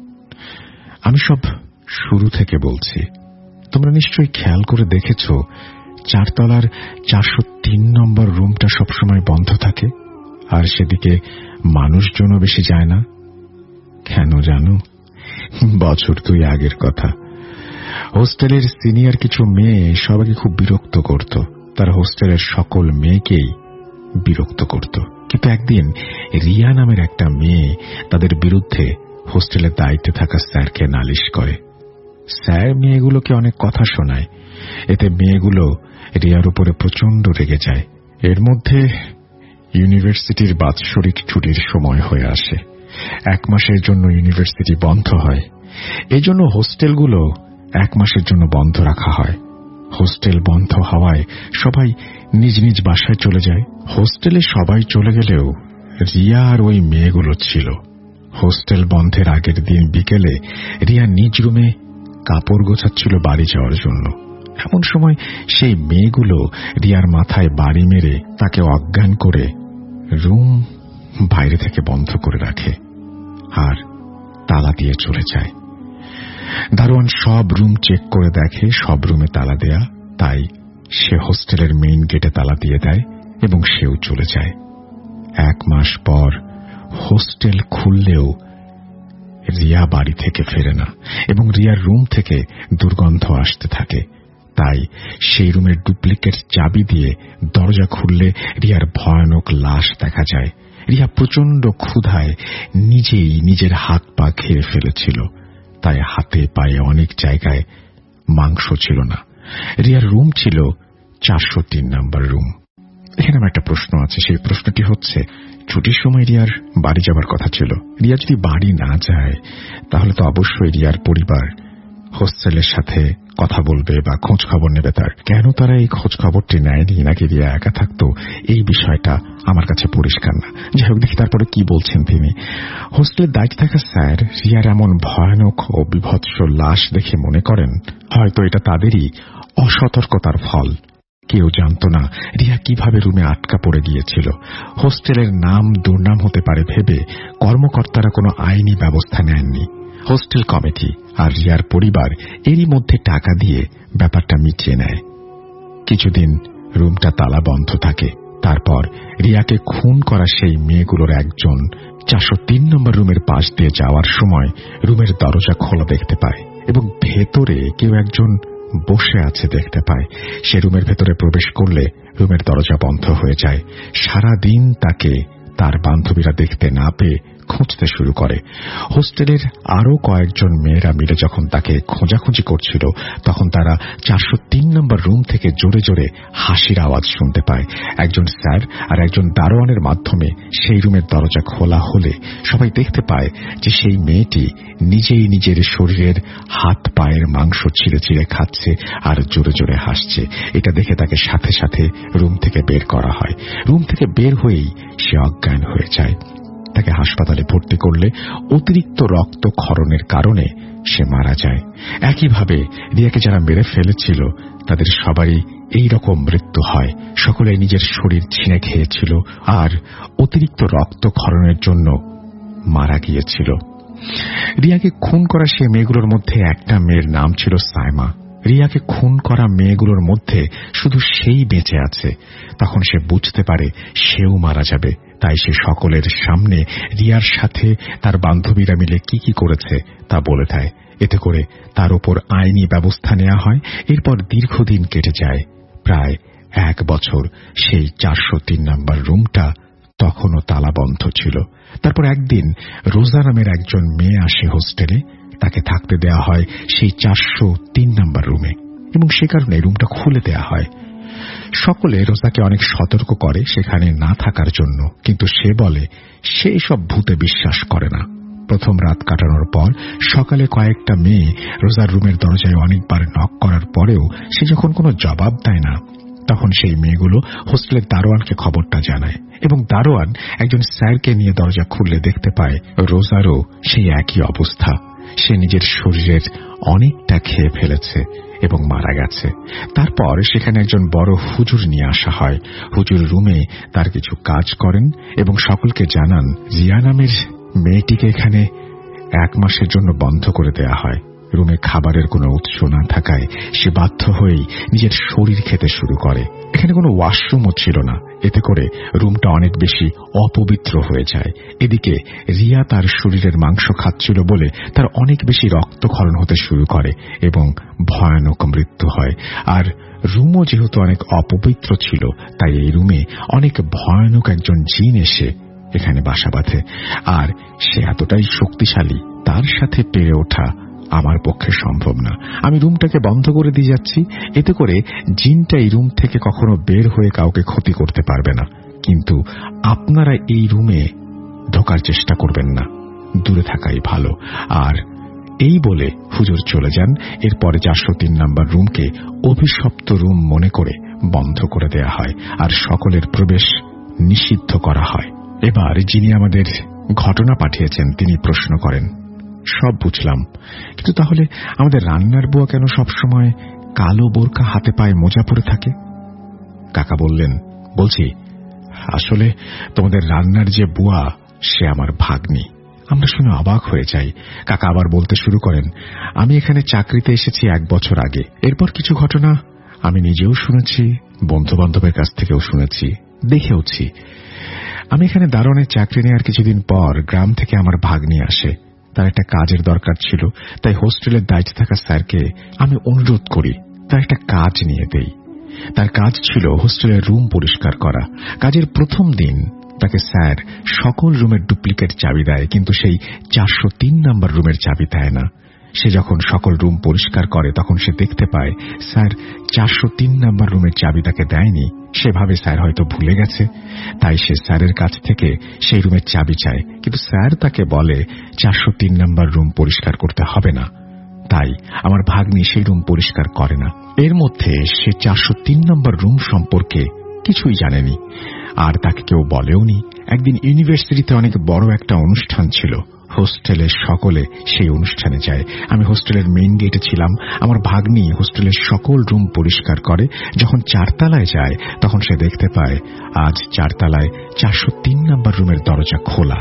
আমি সব শুরু থেকে বলছি। তোমরা নিশ্চয়ই খেয়াল করে দেখেছ 4 তলার 403 নম্বর রুমটা সবসময় বন্ধ থাকে, আর সেদিকে মানুষজনও বেশি যায় না। কেন জানো? বছর 2 আগের কথা। হোস্টেলের সিনিয়র কিছু মেয়ে সবাইকে খুব বিরক্ত করত। তারা হোস্টেলের সকল মেয়েকেই বিরক্ত করত। কিন্তু একদিন রিয়া নামের একটা মেয়ে তাদের বিরুদ্ধে হোস্টেলের দায়িত্বে থাকা স্যারকে নালিশ করে। স্যার মেয়েগুলোকে অনেক কথা শোনায়। এতে মেয়েগুলো রিয়ার উপরে প্রচন্ড রেগে যায়। এর মধ্যে ইউনিভার্সিটির বাৎসরিক ছুটির সময় হয়ে আসে। 1 মাসের জন্য ইউনিভার্সিটি বন্ধ হয়। এই জন্য হোস্টেলগুলো 1 মাসের জন্য বন্ধ রাখা হয়। হোস্টেল বন্ধ হওয়ায় সবাই নিজ নিজ বাসায় চলে যায়। হোস্টেলে সবাই চলে গেলেও রিয়া আর ওই মেয়েগুলো ছিল। হোস্টেল বন্ধের আগের দিন বিকেলে রিয়া নিজ রুমে কাপড় গোছাচ্ছিল বাড়ি যাওয়ার জন্য। এমন সময় সেই মেয়েগুলো রিয়ার মাথায় বাড়ি মেরে তাকে অজ্ঞান করে রুম বাইরে থেকে বন্ধ করে রাখে আর তালা দিয়ে চলে যায়। দারোয়ান সব রুম চেক করে দেখে সব রুমে তালা দেয়া, তাই সে হোস্টেলের মেইন গেটে তালা দিয়ে দেয় এবং সেও চলে যায়। 1 মাস পর হোস্টেল খুললেও রিয়া বাড়ি থেকে ফেরে না এবং রিয়ার রুম থেকে দুর্গন্ধ আসতে থাকে। তাই সেই রুমের ডুপ্লিকেট চাবি দিয়ে দরজা খুললে রিয়ার ভয়ানক লাশ দেখা যায়। রিয়া প্রচন্ড ক্ষুধায় নিজেই নিজের হাত পা খেয়ে ফেলেছিল, তাই হাতে পায়ে অনেক জায়গায় মাংস ছিল না। রিয়ার রুম ছিল 403 নম্বর রুম। এখানে আমার একটা প্রশ্ন আছে, সেই প্রশ্নটি হচ্ছে, ছুটির সময় রিয়ার বাড়ি যাবার কথা ছিল। রিয়া যদি বাড়ি না যায় তাহলে তো অবশ্যই রিয়ার পরিবার হোস্টেলের সাথে কথা বলবে বা খোঁজ খবর নেবে তার। কেন তারা এই খোঁজ খবরটি নেয়নি, নাকি রিয়া একা থাকতো, এই বিষয়টা আমার কাছে পরিষ্কার না। যাই হোক, দেখি তারপরে কি বলছেন তিনি। হোস্টেলের দায়িত্বে থাকা স্যার রিয়ার এমন ভয়ানক ও বিভৎস লাশ দেখে মনে করেন হয়তো এটা তাদেরই অসতর্কতার ফল। কেউ জানত না রিয়া কিভাবে রুমে আটকা পড়ে গিয়েছিল। হোস্টেলের নাম দুর্নাম হতে পারে ভেবে কর্মকর্তারা কোনো আইনি ব্যবস্থা নেননি। হোস্টেল কমিটি আর রিয়ার পরিবার এরই মধ্যে টাকা দিয়ে ব্যাপারটা মিটিয়ে নেয়। কিছুদিন রুমটা তালা বন্ধ থাকে। তারপর রিয়াকে খুন করা সেই মেয়েগুলোর একজন 403 নম্বর রুমের পাশ দিয়ে যাওয়ার সময় রুমের দরজা খোলা দেখতে পায় এবং ভেতরে কেউ একজন বসে আছে দেখতে পায়। সে রুমের ভেতরে প্রবেশ করলে রুমের দরজা বন্ধ হয়ে যায়। সারাদিন তাকে তার বান্ধবীরা দেখতে না পেয়ে খুঁজতে শুরু করে। হোস্টেলের আরো কয়েকজন মেয়েরা মিলে যখন তাকে খোঁজাখুঁজি করছিল তখন তারা 403 নম্বর রুম থেকে জোরে জোরে হাসির আওয়াজ শুনতে পায়। একজন স্যার আর একজন দারোয়ানের মাধ্যমে সেই রুমের দরজা খোলা হলে সবাই দেখতে পায় যে সেই মেয়েটি নিজেই নিজের শরীরের হাত পায়ের মাংস ছিঁড়ে ছিঁড়ে খাচ্ছে আর জোরে জোরে হাসছে। এটা দেখে তাকে সাথে সাথে রুম থেকে বের করা হয়। রুম থেকে বের হয়েই সে অজ্ঞান হয়ে যায়। তাকে হাসপাতালে ভর্তি করলে অতিরিক্ত রক্তক্ষরণের কারণে সে মারা যায়। একইভাবে রিয়াকে যারা মেরে ফেলেছিল তাদের সবারই এই রকম মৃত্যু হয়। সকলে নিজের শরীর ছিঁড়ে খেয়েছিল আর অতিরিক্ত রক্তক্ষরণের জন্য মারা গিয়েছিল। রিয়াকে খুন করা সে মেয়েগুলোর মধ্যে একটা মেয়ের নাম ছিল সাইমা। রিয়াকে খুন করা মেয়েগুলোর মধ্যে শুধু সেই বেঁচে আছে। তখন সে বুঝতে পারে সেও মারা যাবে, তাই সে সকলের সামনে রিয়ার সাথে তার বান্ধবীরা মিলে কি কি করেছে তা বলে দেয়। এতে করে তার উপর আইনি ব্যবস্থা নেওয়া হয়। এরপর দীর্ঘদিন কেটে যায়, প্রায় 1 বছর। সেই 403 নম্বর রুমটা তখনও তালাবন্ধ ছিল। তারপর একদিন রোজা নামের একজন মেয়ে আসে হোস্টেলে। তাকে থাকতে দেয়া হয় সেই 403 নম্বর রুমে এবং সে কারণে রুমটা খুলে দেয়া হয়। সকলে রোজাকে অনেক সতর্ক করে সেখানে না থাকার জন্য, কিন্তু সে বলে সে সব ভূতে বিশ্বাস করে না। প্রথম রাত কাটানোর পর সকালে কয়েকটা মেয়ে রোজার রুমের দরজায় অনেকবার নক করার পরেও সে যখন কোনো জবাব দেয় না, তখন সেই মেয়েগুলো হোস্টেলের দারোয়ানকে খবরটা জানায় এবং দারোয়ান একজন স্যারকে নিয়ে দরজা খুললে দেখতে পায় রোজারও সেই একই অবস্থা। সে নিজের শরীরের অনেকটা খেয়ে ফেলেছে এবং মারা গেছে। তারপর সেখানে একজন বড় হুজুর নিয়ে আসা হয়। হুজুর রুমে তার কিছু কাজ করেন এবং সকলকে জানান জিয়া নামের মেয়েটিকে এখানে 1 মাসের জন্য বন্ধ করে দেয়া হয়। রুমে খাবারের কোনো উৎস না থাকায় সে বাধ্য হয়েই নিজের শরীর খেতে শুরু করে। এখানে কোনো ওয়াশরুমও ছিল না, এতে করে রুমটা অনেক বেশি অপবিত্র হয়ে যায়। এদিকে রিয়া তার শরীরের মাংস খাচ্ছিল বলে তার অনেক বেশি রক্তক্ষরণ হতে শুরু করে এবং ভয়ানক মৃত্যু হয়। আর রুমও যেহেতু অনেক অপবিত্র ছিল, তাই এই রুমে অনেক ভয়ানক একজন জিন এসে এখানে বাসা বাঁধে। আর সে এতটাই শক্তিশালী, তার সাথে পেরে ওঠা আমার পক্ষে সম্ভব না। আমি রুমটাকে বন্ধ করে দিয়ে যাচ্ছি, এতে করে জিনটা এই রুম থেকে কখনো বের হয়ে কাউকে ক্ষতি করতে পারবে না। কিন্তু আপনারা এই রুমে ঢোকার চেষ্টা করবেন না, দূরে থাকাই ভালো। আর এই বলে হুজুর চলে যান। এরপরে 403 নম্বর রুমকে অভিশপ্ত রুম মনে করে বন্ধ করে দেয়া হয় আর সকলের প্রবেশ নিষিদ্ধ করা হয়। এবার যিনি আমাদের ঘটনা পাঠিয়েছেন তিনি প্রশ্ন করেন, সব বুঝলাম, কিন্তু তাহলে আমাদের রান্নার বুয়া কেন সবসময় কালো বোরকা হাতে পায়ে মোজা পরে থাকে? কাকা বললেন, বলছি আসলে তোমাদের রান্নার যে বুয়া সে আমার ভাগ্নি। আমরা শুনে অবাক হয়ে যাই। কাকা আবার বলতে শুরু করেন, আমি এখানে চাকরিতে এসেছি 1 বছর আগে। এরপর কিছু ঘটনা আমি নিজেও শুনেছি, বন্ধু বান্ধবের কাছ থেকেও শুনেছি, দেখেওছি। আমি এখানে দারোয়ানের চাকরি নেওয়ার কিছুদিন পর গ্রাম থেকে আমার ভাগ্নি আসে। তার একটা কাজের দরকার ছিল, তাই হোস্টেলের দায়িত্বে থাকা স্যারকে আমি অনুরোধ করি তার একটা কাজ নিয়ে দেই। তার কাজ ছিল হোস্টেলের রুম পরিষ্কার করা। কাজের প্রথম দিন তাকে স্যার সকল রুমের ডুপ্লিকেট চাবি দেয়, কিন্তু সেই 403 নম্বর রুমের চাবি দেয় না। সে যখন সকল রুম পরিষ্কার করে তখন সে দেখতে পায় স্যার 403 নম্বর রুমের চাবি তাকে দেয়নি। সে ভাবে স্যার হয়তো ভুলে গেছে, তাই সে স্যারের কাছ থেকে সেই রুমের চাবি চায়, কিন্তু স্যার তাকে বলে 403 নম্বর রুম পরিষ্কার করতে হবে না। তাই আমার ভাগ্নি সেই রুম পরিষ্কার করে না। এর মধ্যে সে 403 নম্বর রুম সম্পর্কে কিছুই জানেনি, আর তাকে কেউ বলেওনি। একদিন ইউনিভার্সিটিতে অনেক বড় একটা অনুষ্ঠান ছিল। হোস্টেলের সকলে সেই অনুষ্ঠানে যায়। আমি হোস্টেলের মেইন গেটে ছিলাম। আমার ভাগ্নি হোস্টেলের সকল রুম পরিষ্কার করে। যখন 4 তলায় যায় তখন সে দেখতে পায় আজ 4 তলায় 403 নম্বর রুমের দরজা খোলা,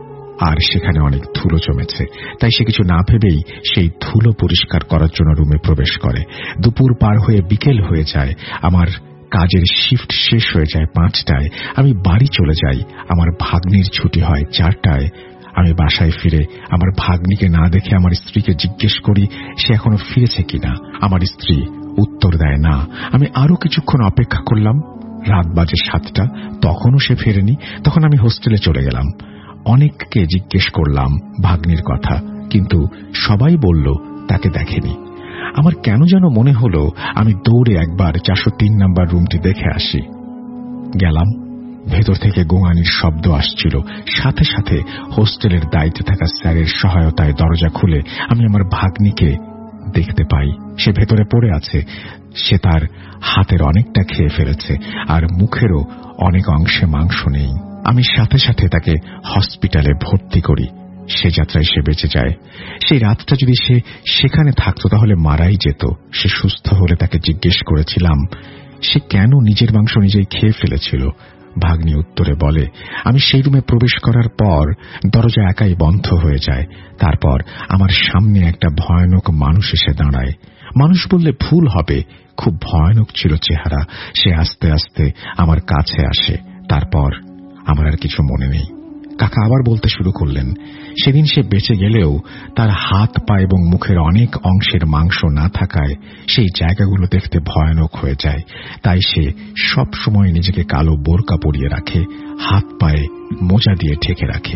আর সেখানে অনেক ধুলো জমেছে। তাই সে কিছু না ভেবেই সেই ধুলো পরিষ্কার করার জন্য রুমে প্রবেশ করে। দুপুর পার হয়ে বিকেল হয়ে যায়। আমার কাজের শিফট শেষ হয়ে যায় 5টায়। আমি বাড়ি চলে যাই। আমার ভাগ্নির ছুটি হয় 4টায়। আমি বাসায় ফিরে আমার ভাগ্নিকে না দেখে আমার স্ত্রীকে জিজ্ঞেস করি সে এখনো ফিরেছে কিনা। আমার স্ত্রী উত্তর দেয় না। আমি আরো কিছুক্ষণ অপেক্ষা করলাম। রাত বাজে 7টা, তখনও সে ফেরেনি। তখন আমি হোস্টেলে চলে গেলাম। অনেককে জিজ্ঞেস করলাম ভাগ্নির কথা, কিন্তু সবাই বলল তাকে দেখেনি। আমার কেন যেন মনে হলো আমি দৌড়ে একবার 403 নম্বর রুমটি দেখে আসি। গেলাম। ভেতর থেকে গোঙানির শব্দ আসছিল। সাথে সাথে হোস্টেলের দায়িত্বে থাকা স্যারের সহায়তায় দরজা খুলে আমি আমার ভাগ্নিকে দেখতে পাই। সে ভেতরে পড়ে আছে। সে তার হাতের অনেকটা খেয়ে ফেলেছে, আর মুখেরও অনেক অংশে মাংস নেই। আমি সাথে সাথে তাকে হসপিটালে ভর্তি করি। সে যাত্রায় সে বেঁচে যায়। সেই রাতটা যদি সে সেখানে থাকতো তাহলে মারাই যেত। সে সুস্থ হলে তাকে জিজ্ঞেস করেছিলাম সে কেন নিজের মাংস নিজেই খেয়ে ফেলেছিল। ভাগ্নি উত্তরে বলে, আমি সেই রুমে প্রবেশ করার পর দরজা একাই বন্ধ হয়ে যায়। তারপর আমার সামনে একটা ভয়ানক মানুষ এসে দাঁড়ায়। মানুষ বললে ভুল হবে, খুব ভয়ানক ছিল চেহারা। সে আস্তে আস্তে আমার কাছে আসে। তারপর আমার আর কিছু মনে নেই। কাকা আবার বলতে শুরু করলেন, সেদিন সে বেঁচে গেলেও তার হাত পা এবং মুখের অনেক অংশের মাংস না থাকায় সেই জায়গাগুলো দেখতে ভয়ানক হয়ে যায়। তাই সে সব সময় নিজেকে কালো বোরকা পরিয়ে রাখে, হাত পায়ে মোজা দিয়ে ঢেকে রাখে।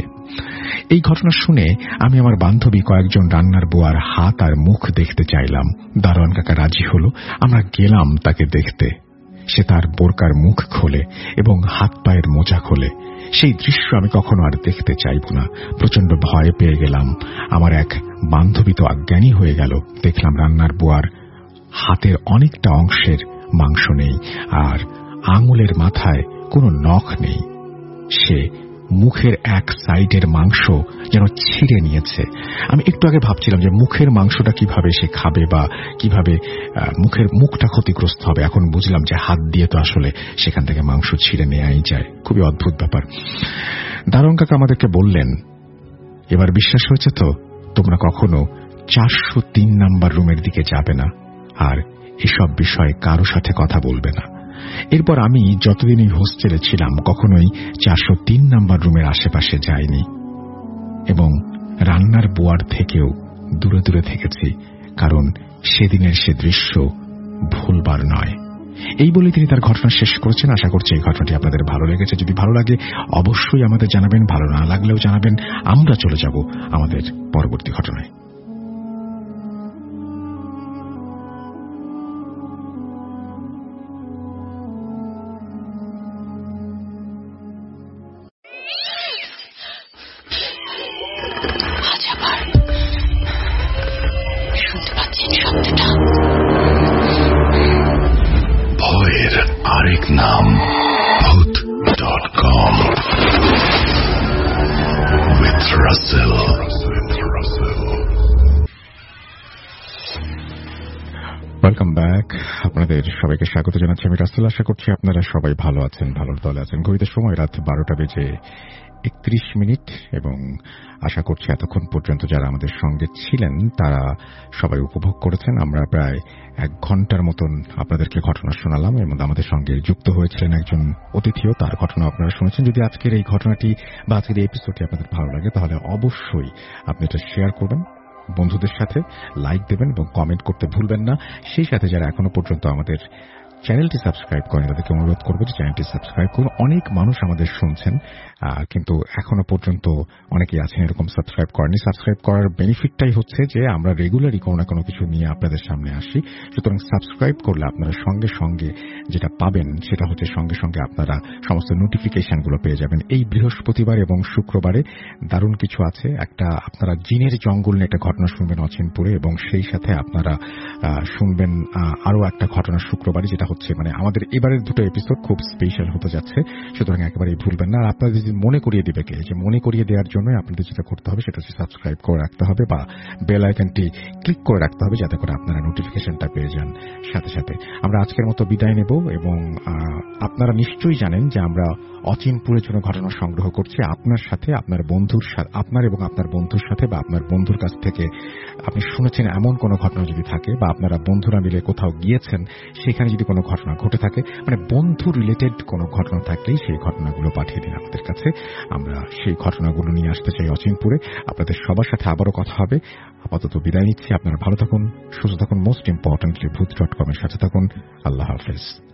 এই ঘটনা শুনে আমি আমার বান্ধবী কয়েকজন রান্নার বুয়ার হাত আর মুখ দেখতে চাইলাম। দারোয়ান কাকা রাজি হল। আমরা গেলাম তাকে দেখতে। সে তার বোরকার মুখ খোলে এবং হাত পায়ের মোজা খোলে। সেই দৃশ্য আমি কখনো আর দেখতে চাইব না। প্রচন্ড ভয় পেয়ে গেলাম। আমার এক বান্ধবী তো অজ্ঞানী হয়ে গেল। দেখলাম রান্নার বুয়ার হাতের অনেকটা অংশের মাংস নেই, আর আঙুলের মাথায় কোনো নখ নেই। সে মুখের এক সাইডের মাংস যেন ছিঁড়ে নিয়েছে। আমি একটু আগে ভাবছিলাম যে মুখের মাংসটা কিভাবে সে খাবে বা কিভাবে মুখটা ক্ষতিগ্রস্ত হবে। এখন বুঝলাম যে হাত দিয়ে তো আসলে সেখান থেকে মাংস ছিঁড়ে নেওয়াই যায়। খুবই অদ্ভুত ব্যাপার। দারোয়ান কাকা আমাদেরকে বললেন, এবার বিশ্বাস হয়েছে তো, তোমরা কখনো 403 নম্বর রুমের দিকে যাবে না, আর এসব বিষয়ে কারো সাথে কথা বলবে না। এরপর আমি যতদিন এই হোস্টেলে ছিলাম কখনোই 403 নম্বর রুমের আশেপাশে যাইনি, এবং রান্নার বুয়ার থেকেও দূরে দূরে থেকেছি, কারণ সেদিনের সে দৃশ্য ভুলবার নয়। এই বলে তিনি তার ঘটনা শেষ করেছেন। আশা করছি এই ঘটনাটি আপনাদের ভালো লেগেছে। যদি ভালো লাগে অবশ্যই আমাদের জানাবেন, ভালো না লাগলেও জানাবেন। আমরা চলে যাব আমাদের পরবর্তী ঘটনায়। ভয়ের আরেক নাম ভূত.com with Russell. Welcome back. আপনাদের সবাইকে স্বাগত জানাচ্ছি আমি রাসেল। আশা করছি আপনারা সবাই ভালো আছেন, ভালোর দলে আছেন। ঘড়িতে সময় রাত 12:31 এবং আশা করছি এতক্ষণ পর্যন্ত যারা আমাদের সঙ্গে ছিলেন তারা সবাই উপভোগ করেছেন। আমরা প্রায় 1 ঘন্টার মতন আপনাদেরকে ঘটনা শোনালাম এবং আমাদের সঙ্গে যুক্ত হয়েছিলেন একজন অতিথিও, তার ঘটনা আপনারা শুনেছেন। যদি আজকের এই ঘটনাটি বা আজকের এই এপিসোডটি আপনাদের ভালো লাগে তাহলে অবশ্যই আপনি এটা শেয়ার করবেন বন্ধুদের সাথে, লাইক দেবেন এবং কমেন্ট করতে ভুলবেন না। সেই সাথে যারা এখনো পর্যন্ত আমাদের চ্যানেলটি সাবস্ক্রাইব করেন তাদেরকে অনুরোধ করবো যে চ্যানেলটি সাবস্ক্রাইব করুন। অনেক মানুষ আমাদের শুনছেন কিন্তু এখনো পর্যন্ত অনেকেই আছেন এরকম সাবস্ক্রাইব করেনি। সাবস্ক্রাইব করার বেনিফিটটাই হচ্ছে যে আমরা রেগুলারই কোনো না কোনো কিছু নিয়ে আপনাদের সামনে আসি। সুতরাং সাবস্ক্রাইব করলে আপনারা সঙ্গে সঙ্গে যেটা পাবেন সেটা হচ্ছে সঙ্গে সঙ্গে আপনারা সমস্ত নোটিফিকেশনগুলো পেয়ে যাবেন। এই বৃহস্পতিবার এবং শুক্রবারে দারুণ কিছু আছে। একটা আপনারা জিনের জঙ্গল নিয়ে একটা ঘটনা শুনবেন অচিনপুরে, এবং সেই সাথে আপনারা শুনবেন আরো একটা ঘটনা শুক্রবারে, যেটা হচ্ছে মানে আমাদের এবারের দুটো এপিসোড খুব স্পেশাল হতে যাচ্ছে। সুতরাং একেবারেই ভুলবেন না। আর আপনাদের যদি মনে করিয়ে দিবে কে, যে মনে করিয়ে দেওয়ার জন্য আপনাদের যেটা করতে হবে সেটা হচ্ছে সাবস্ক্রাইব করে রাখতে হবে বা বেল আইকনটি ক্লিক করে রাখতে হবে যাতে করে আপনারা নোটিফিকেশনটা পেয়ে যান সাথে সাথে। আমরা আজকের মতো বিদায় নেব এবং আপনারা নিশ্চয়ই জানেন যে আমরা অচিনপুরের জন্য ঘটনা সংগ্রহ করছি আপনার সাথে, আপনার বন্ধুর সাথে, আপনার এবং আপনার বন্ধুর সাথে বা আপনার বন্ধুর কাছ থেকে আপনি শুনেছেন এমন কোনো ঘটনা যদি থাকে বা আপনারা বন্ধুরা মিলে কোথাও গিয়েছেন সেখানে যদি কোনো ঘটনা ঘটে থাকে, মানে বন্ধু রিলেটেড কোনো ঘটনা থাকলেই সেই ঘটনাগুলো পাঠিয়ে দিন আমাদের কাছে। আমরা সেই ঘটনাগুলো নিয়ে আসতে চাই অচিনপুরে। আপনাদের সবার সাথে আবারও কথা হবে। আপাতত বিদায় নিচ্ছি। আপনারা ভালো থাকুন, সুস্থ থাকুন, মোস্ট ইম্পর্টেন্টলি ভূত.com এর সাথে থাকুন। আল্লাহ হাফেজ।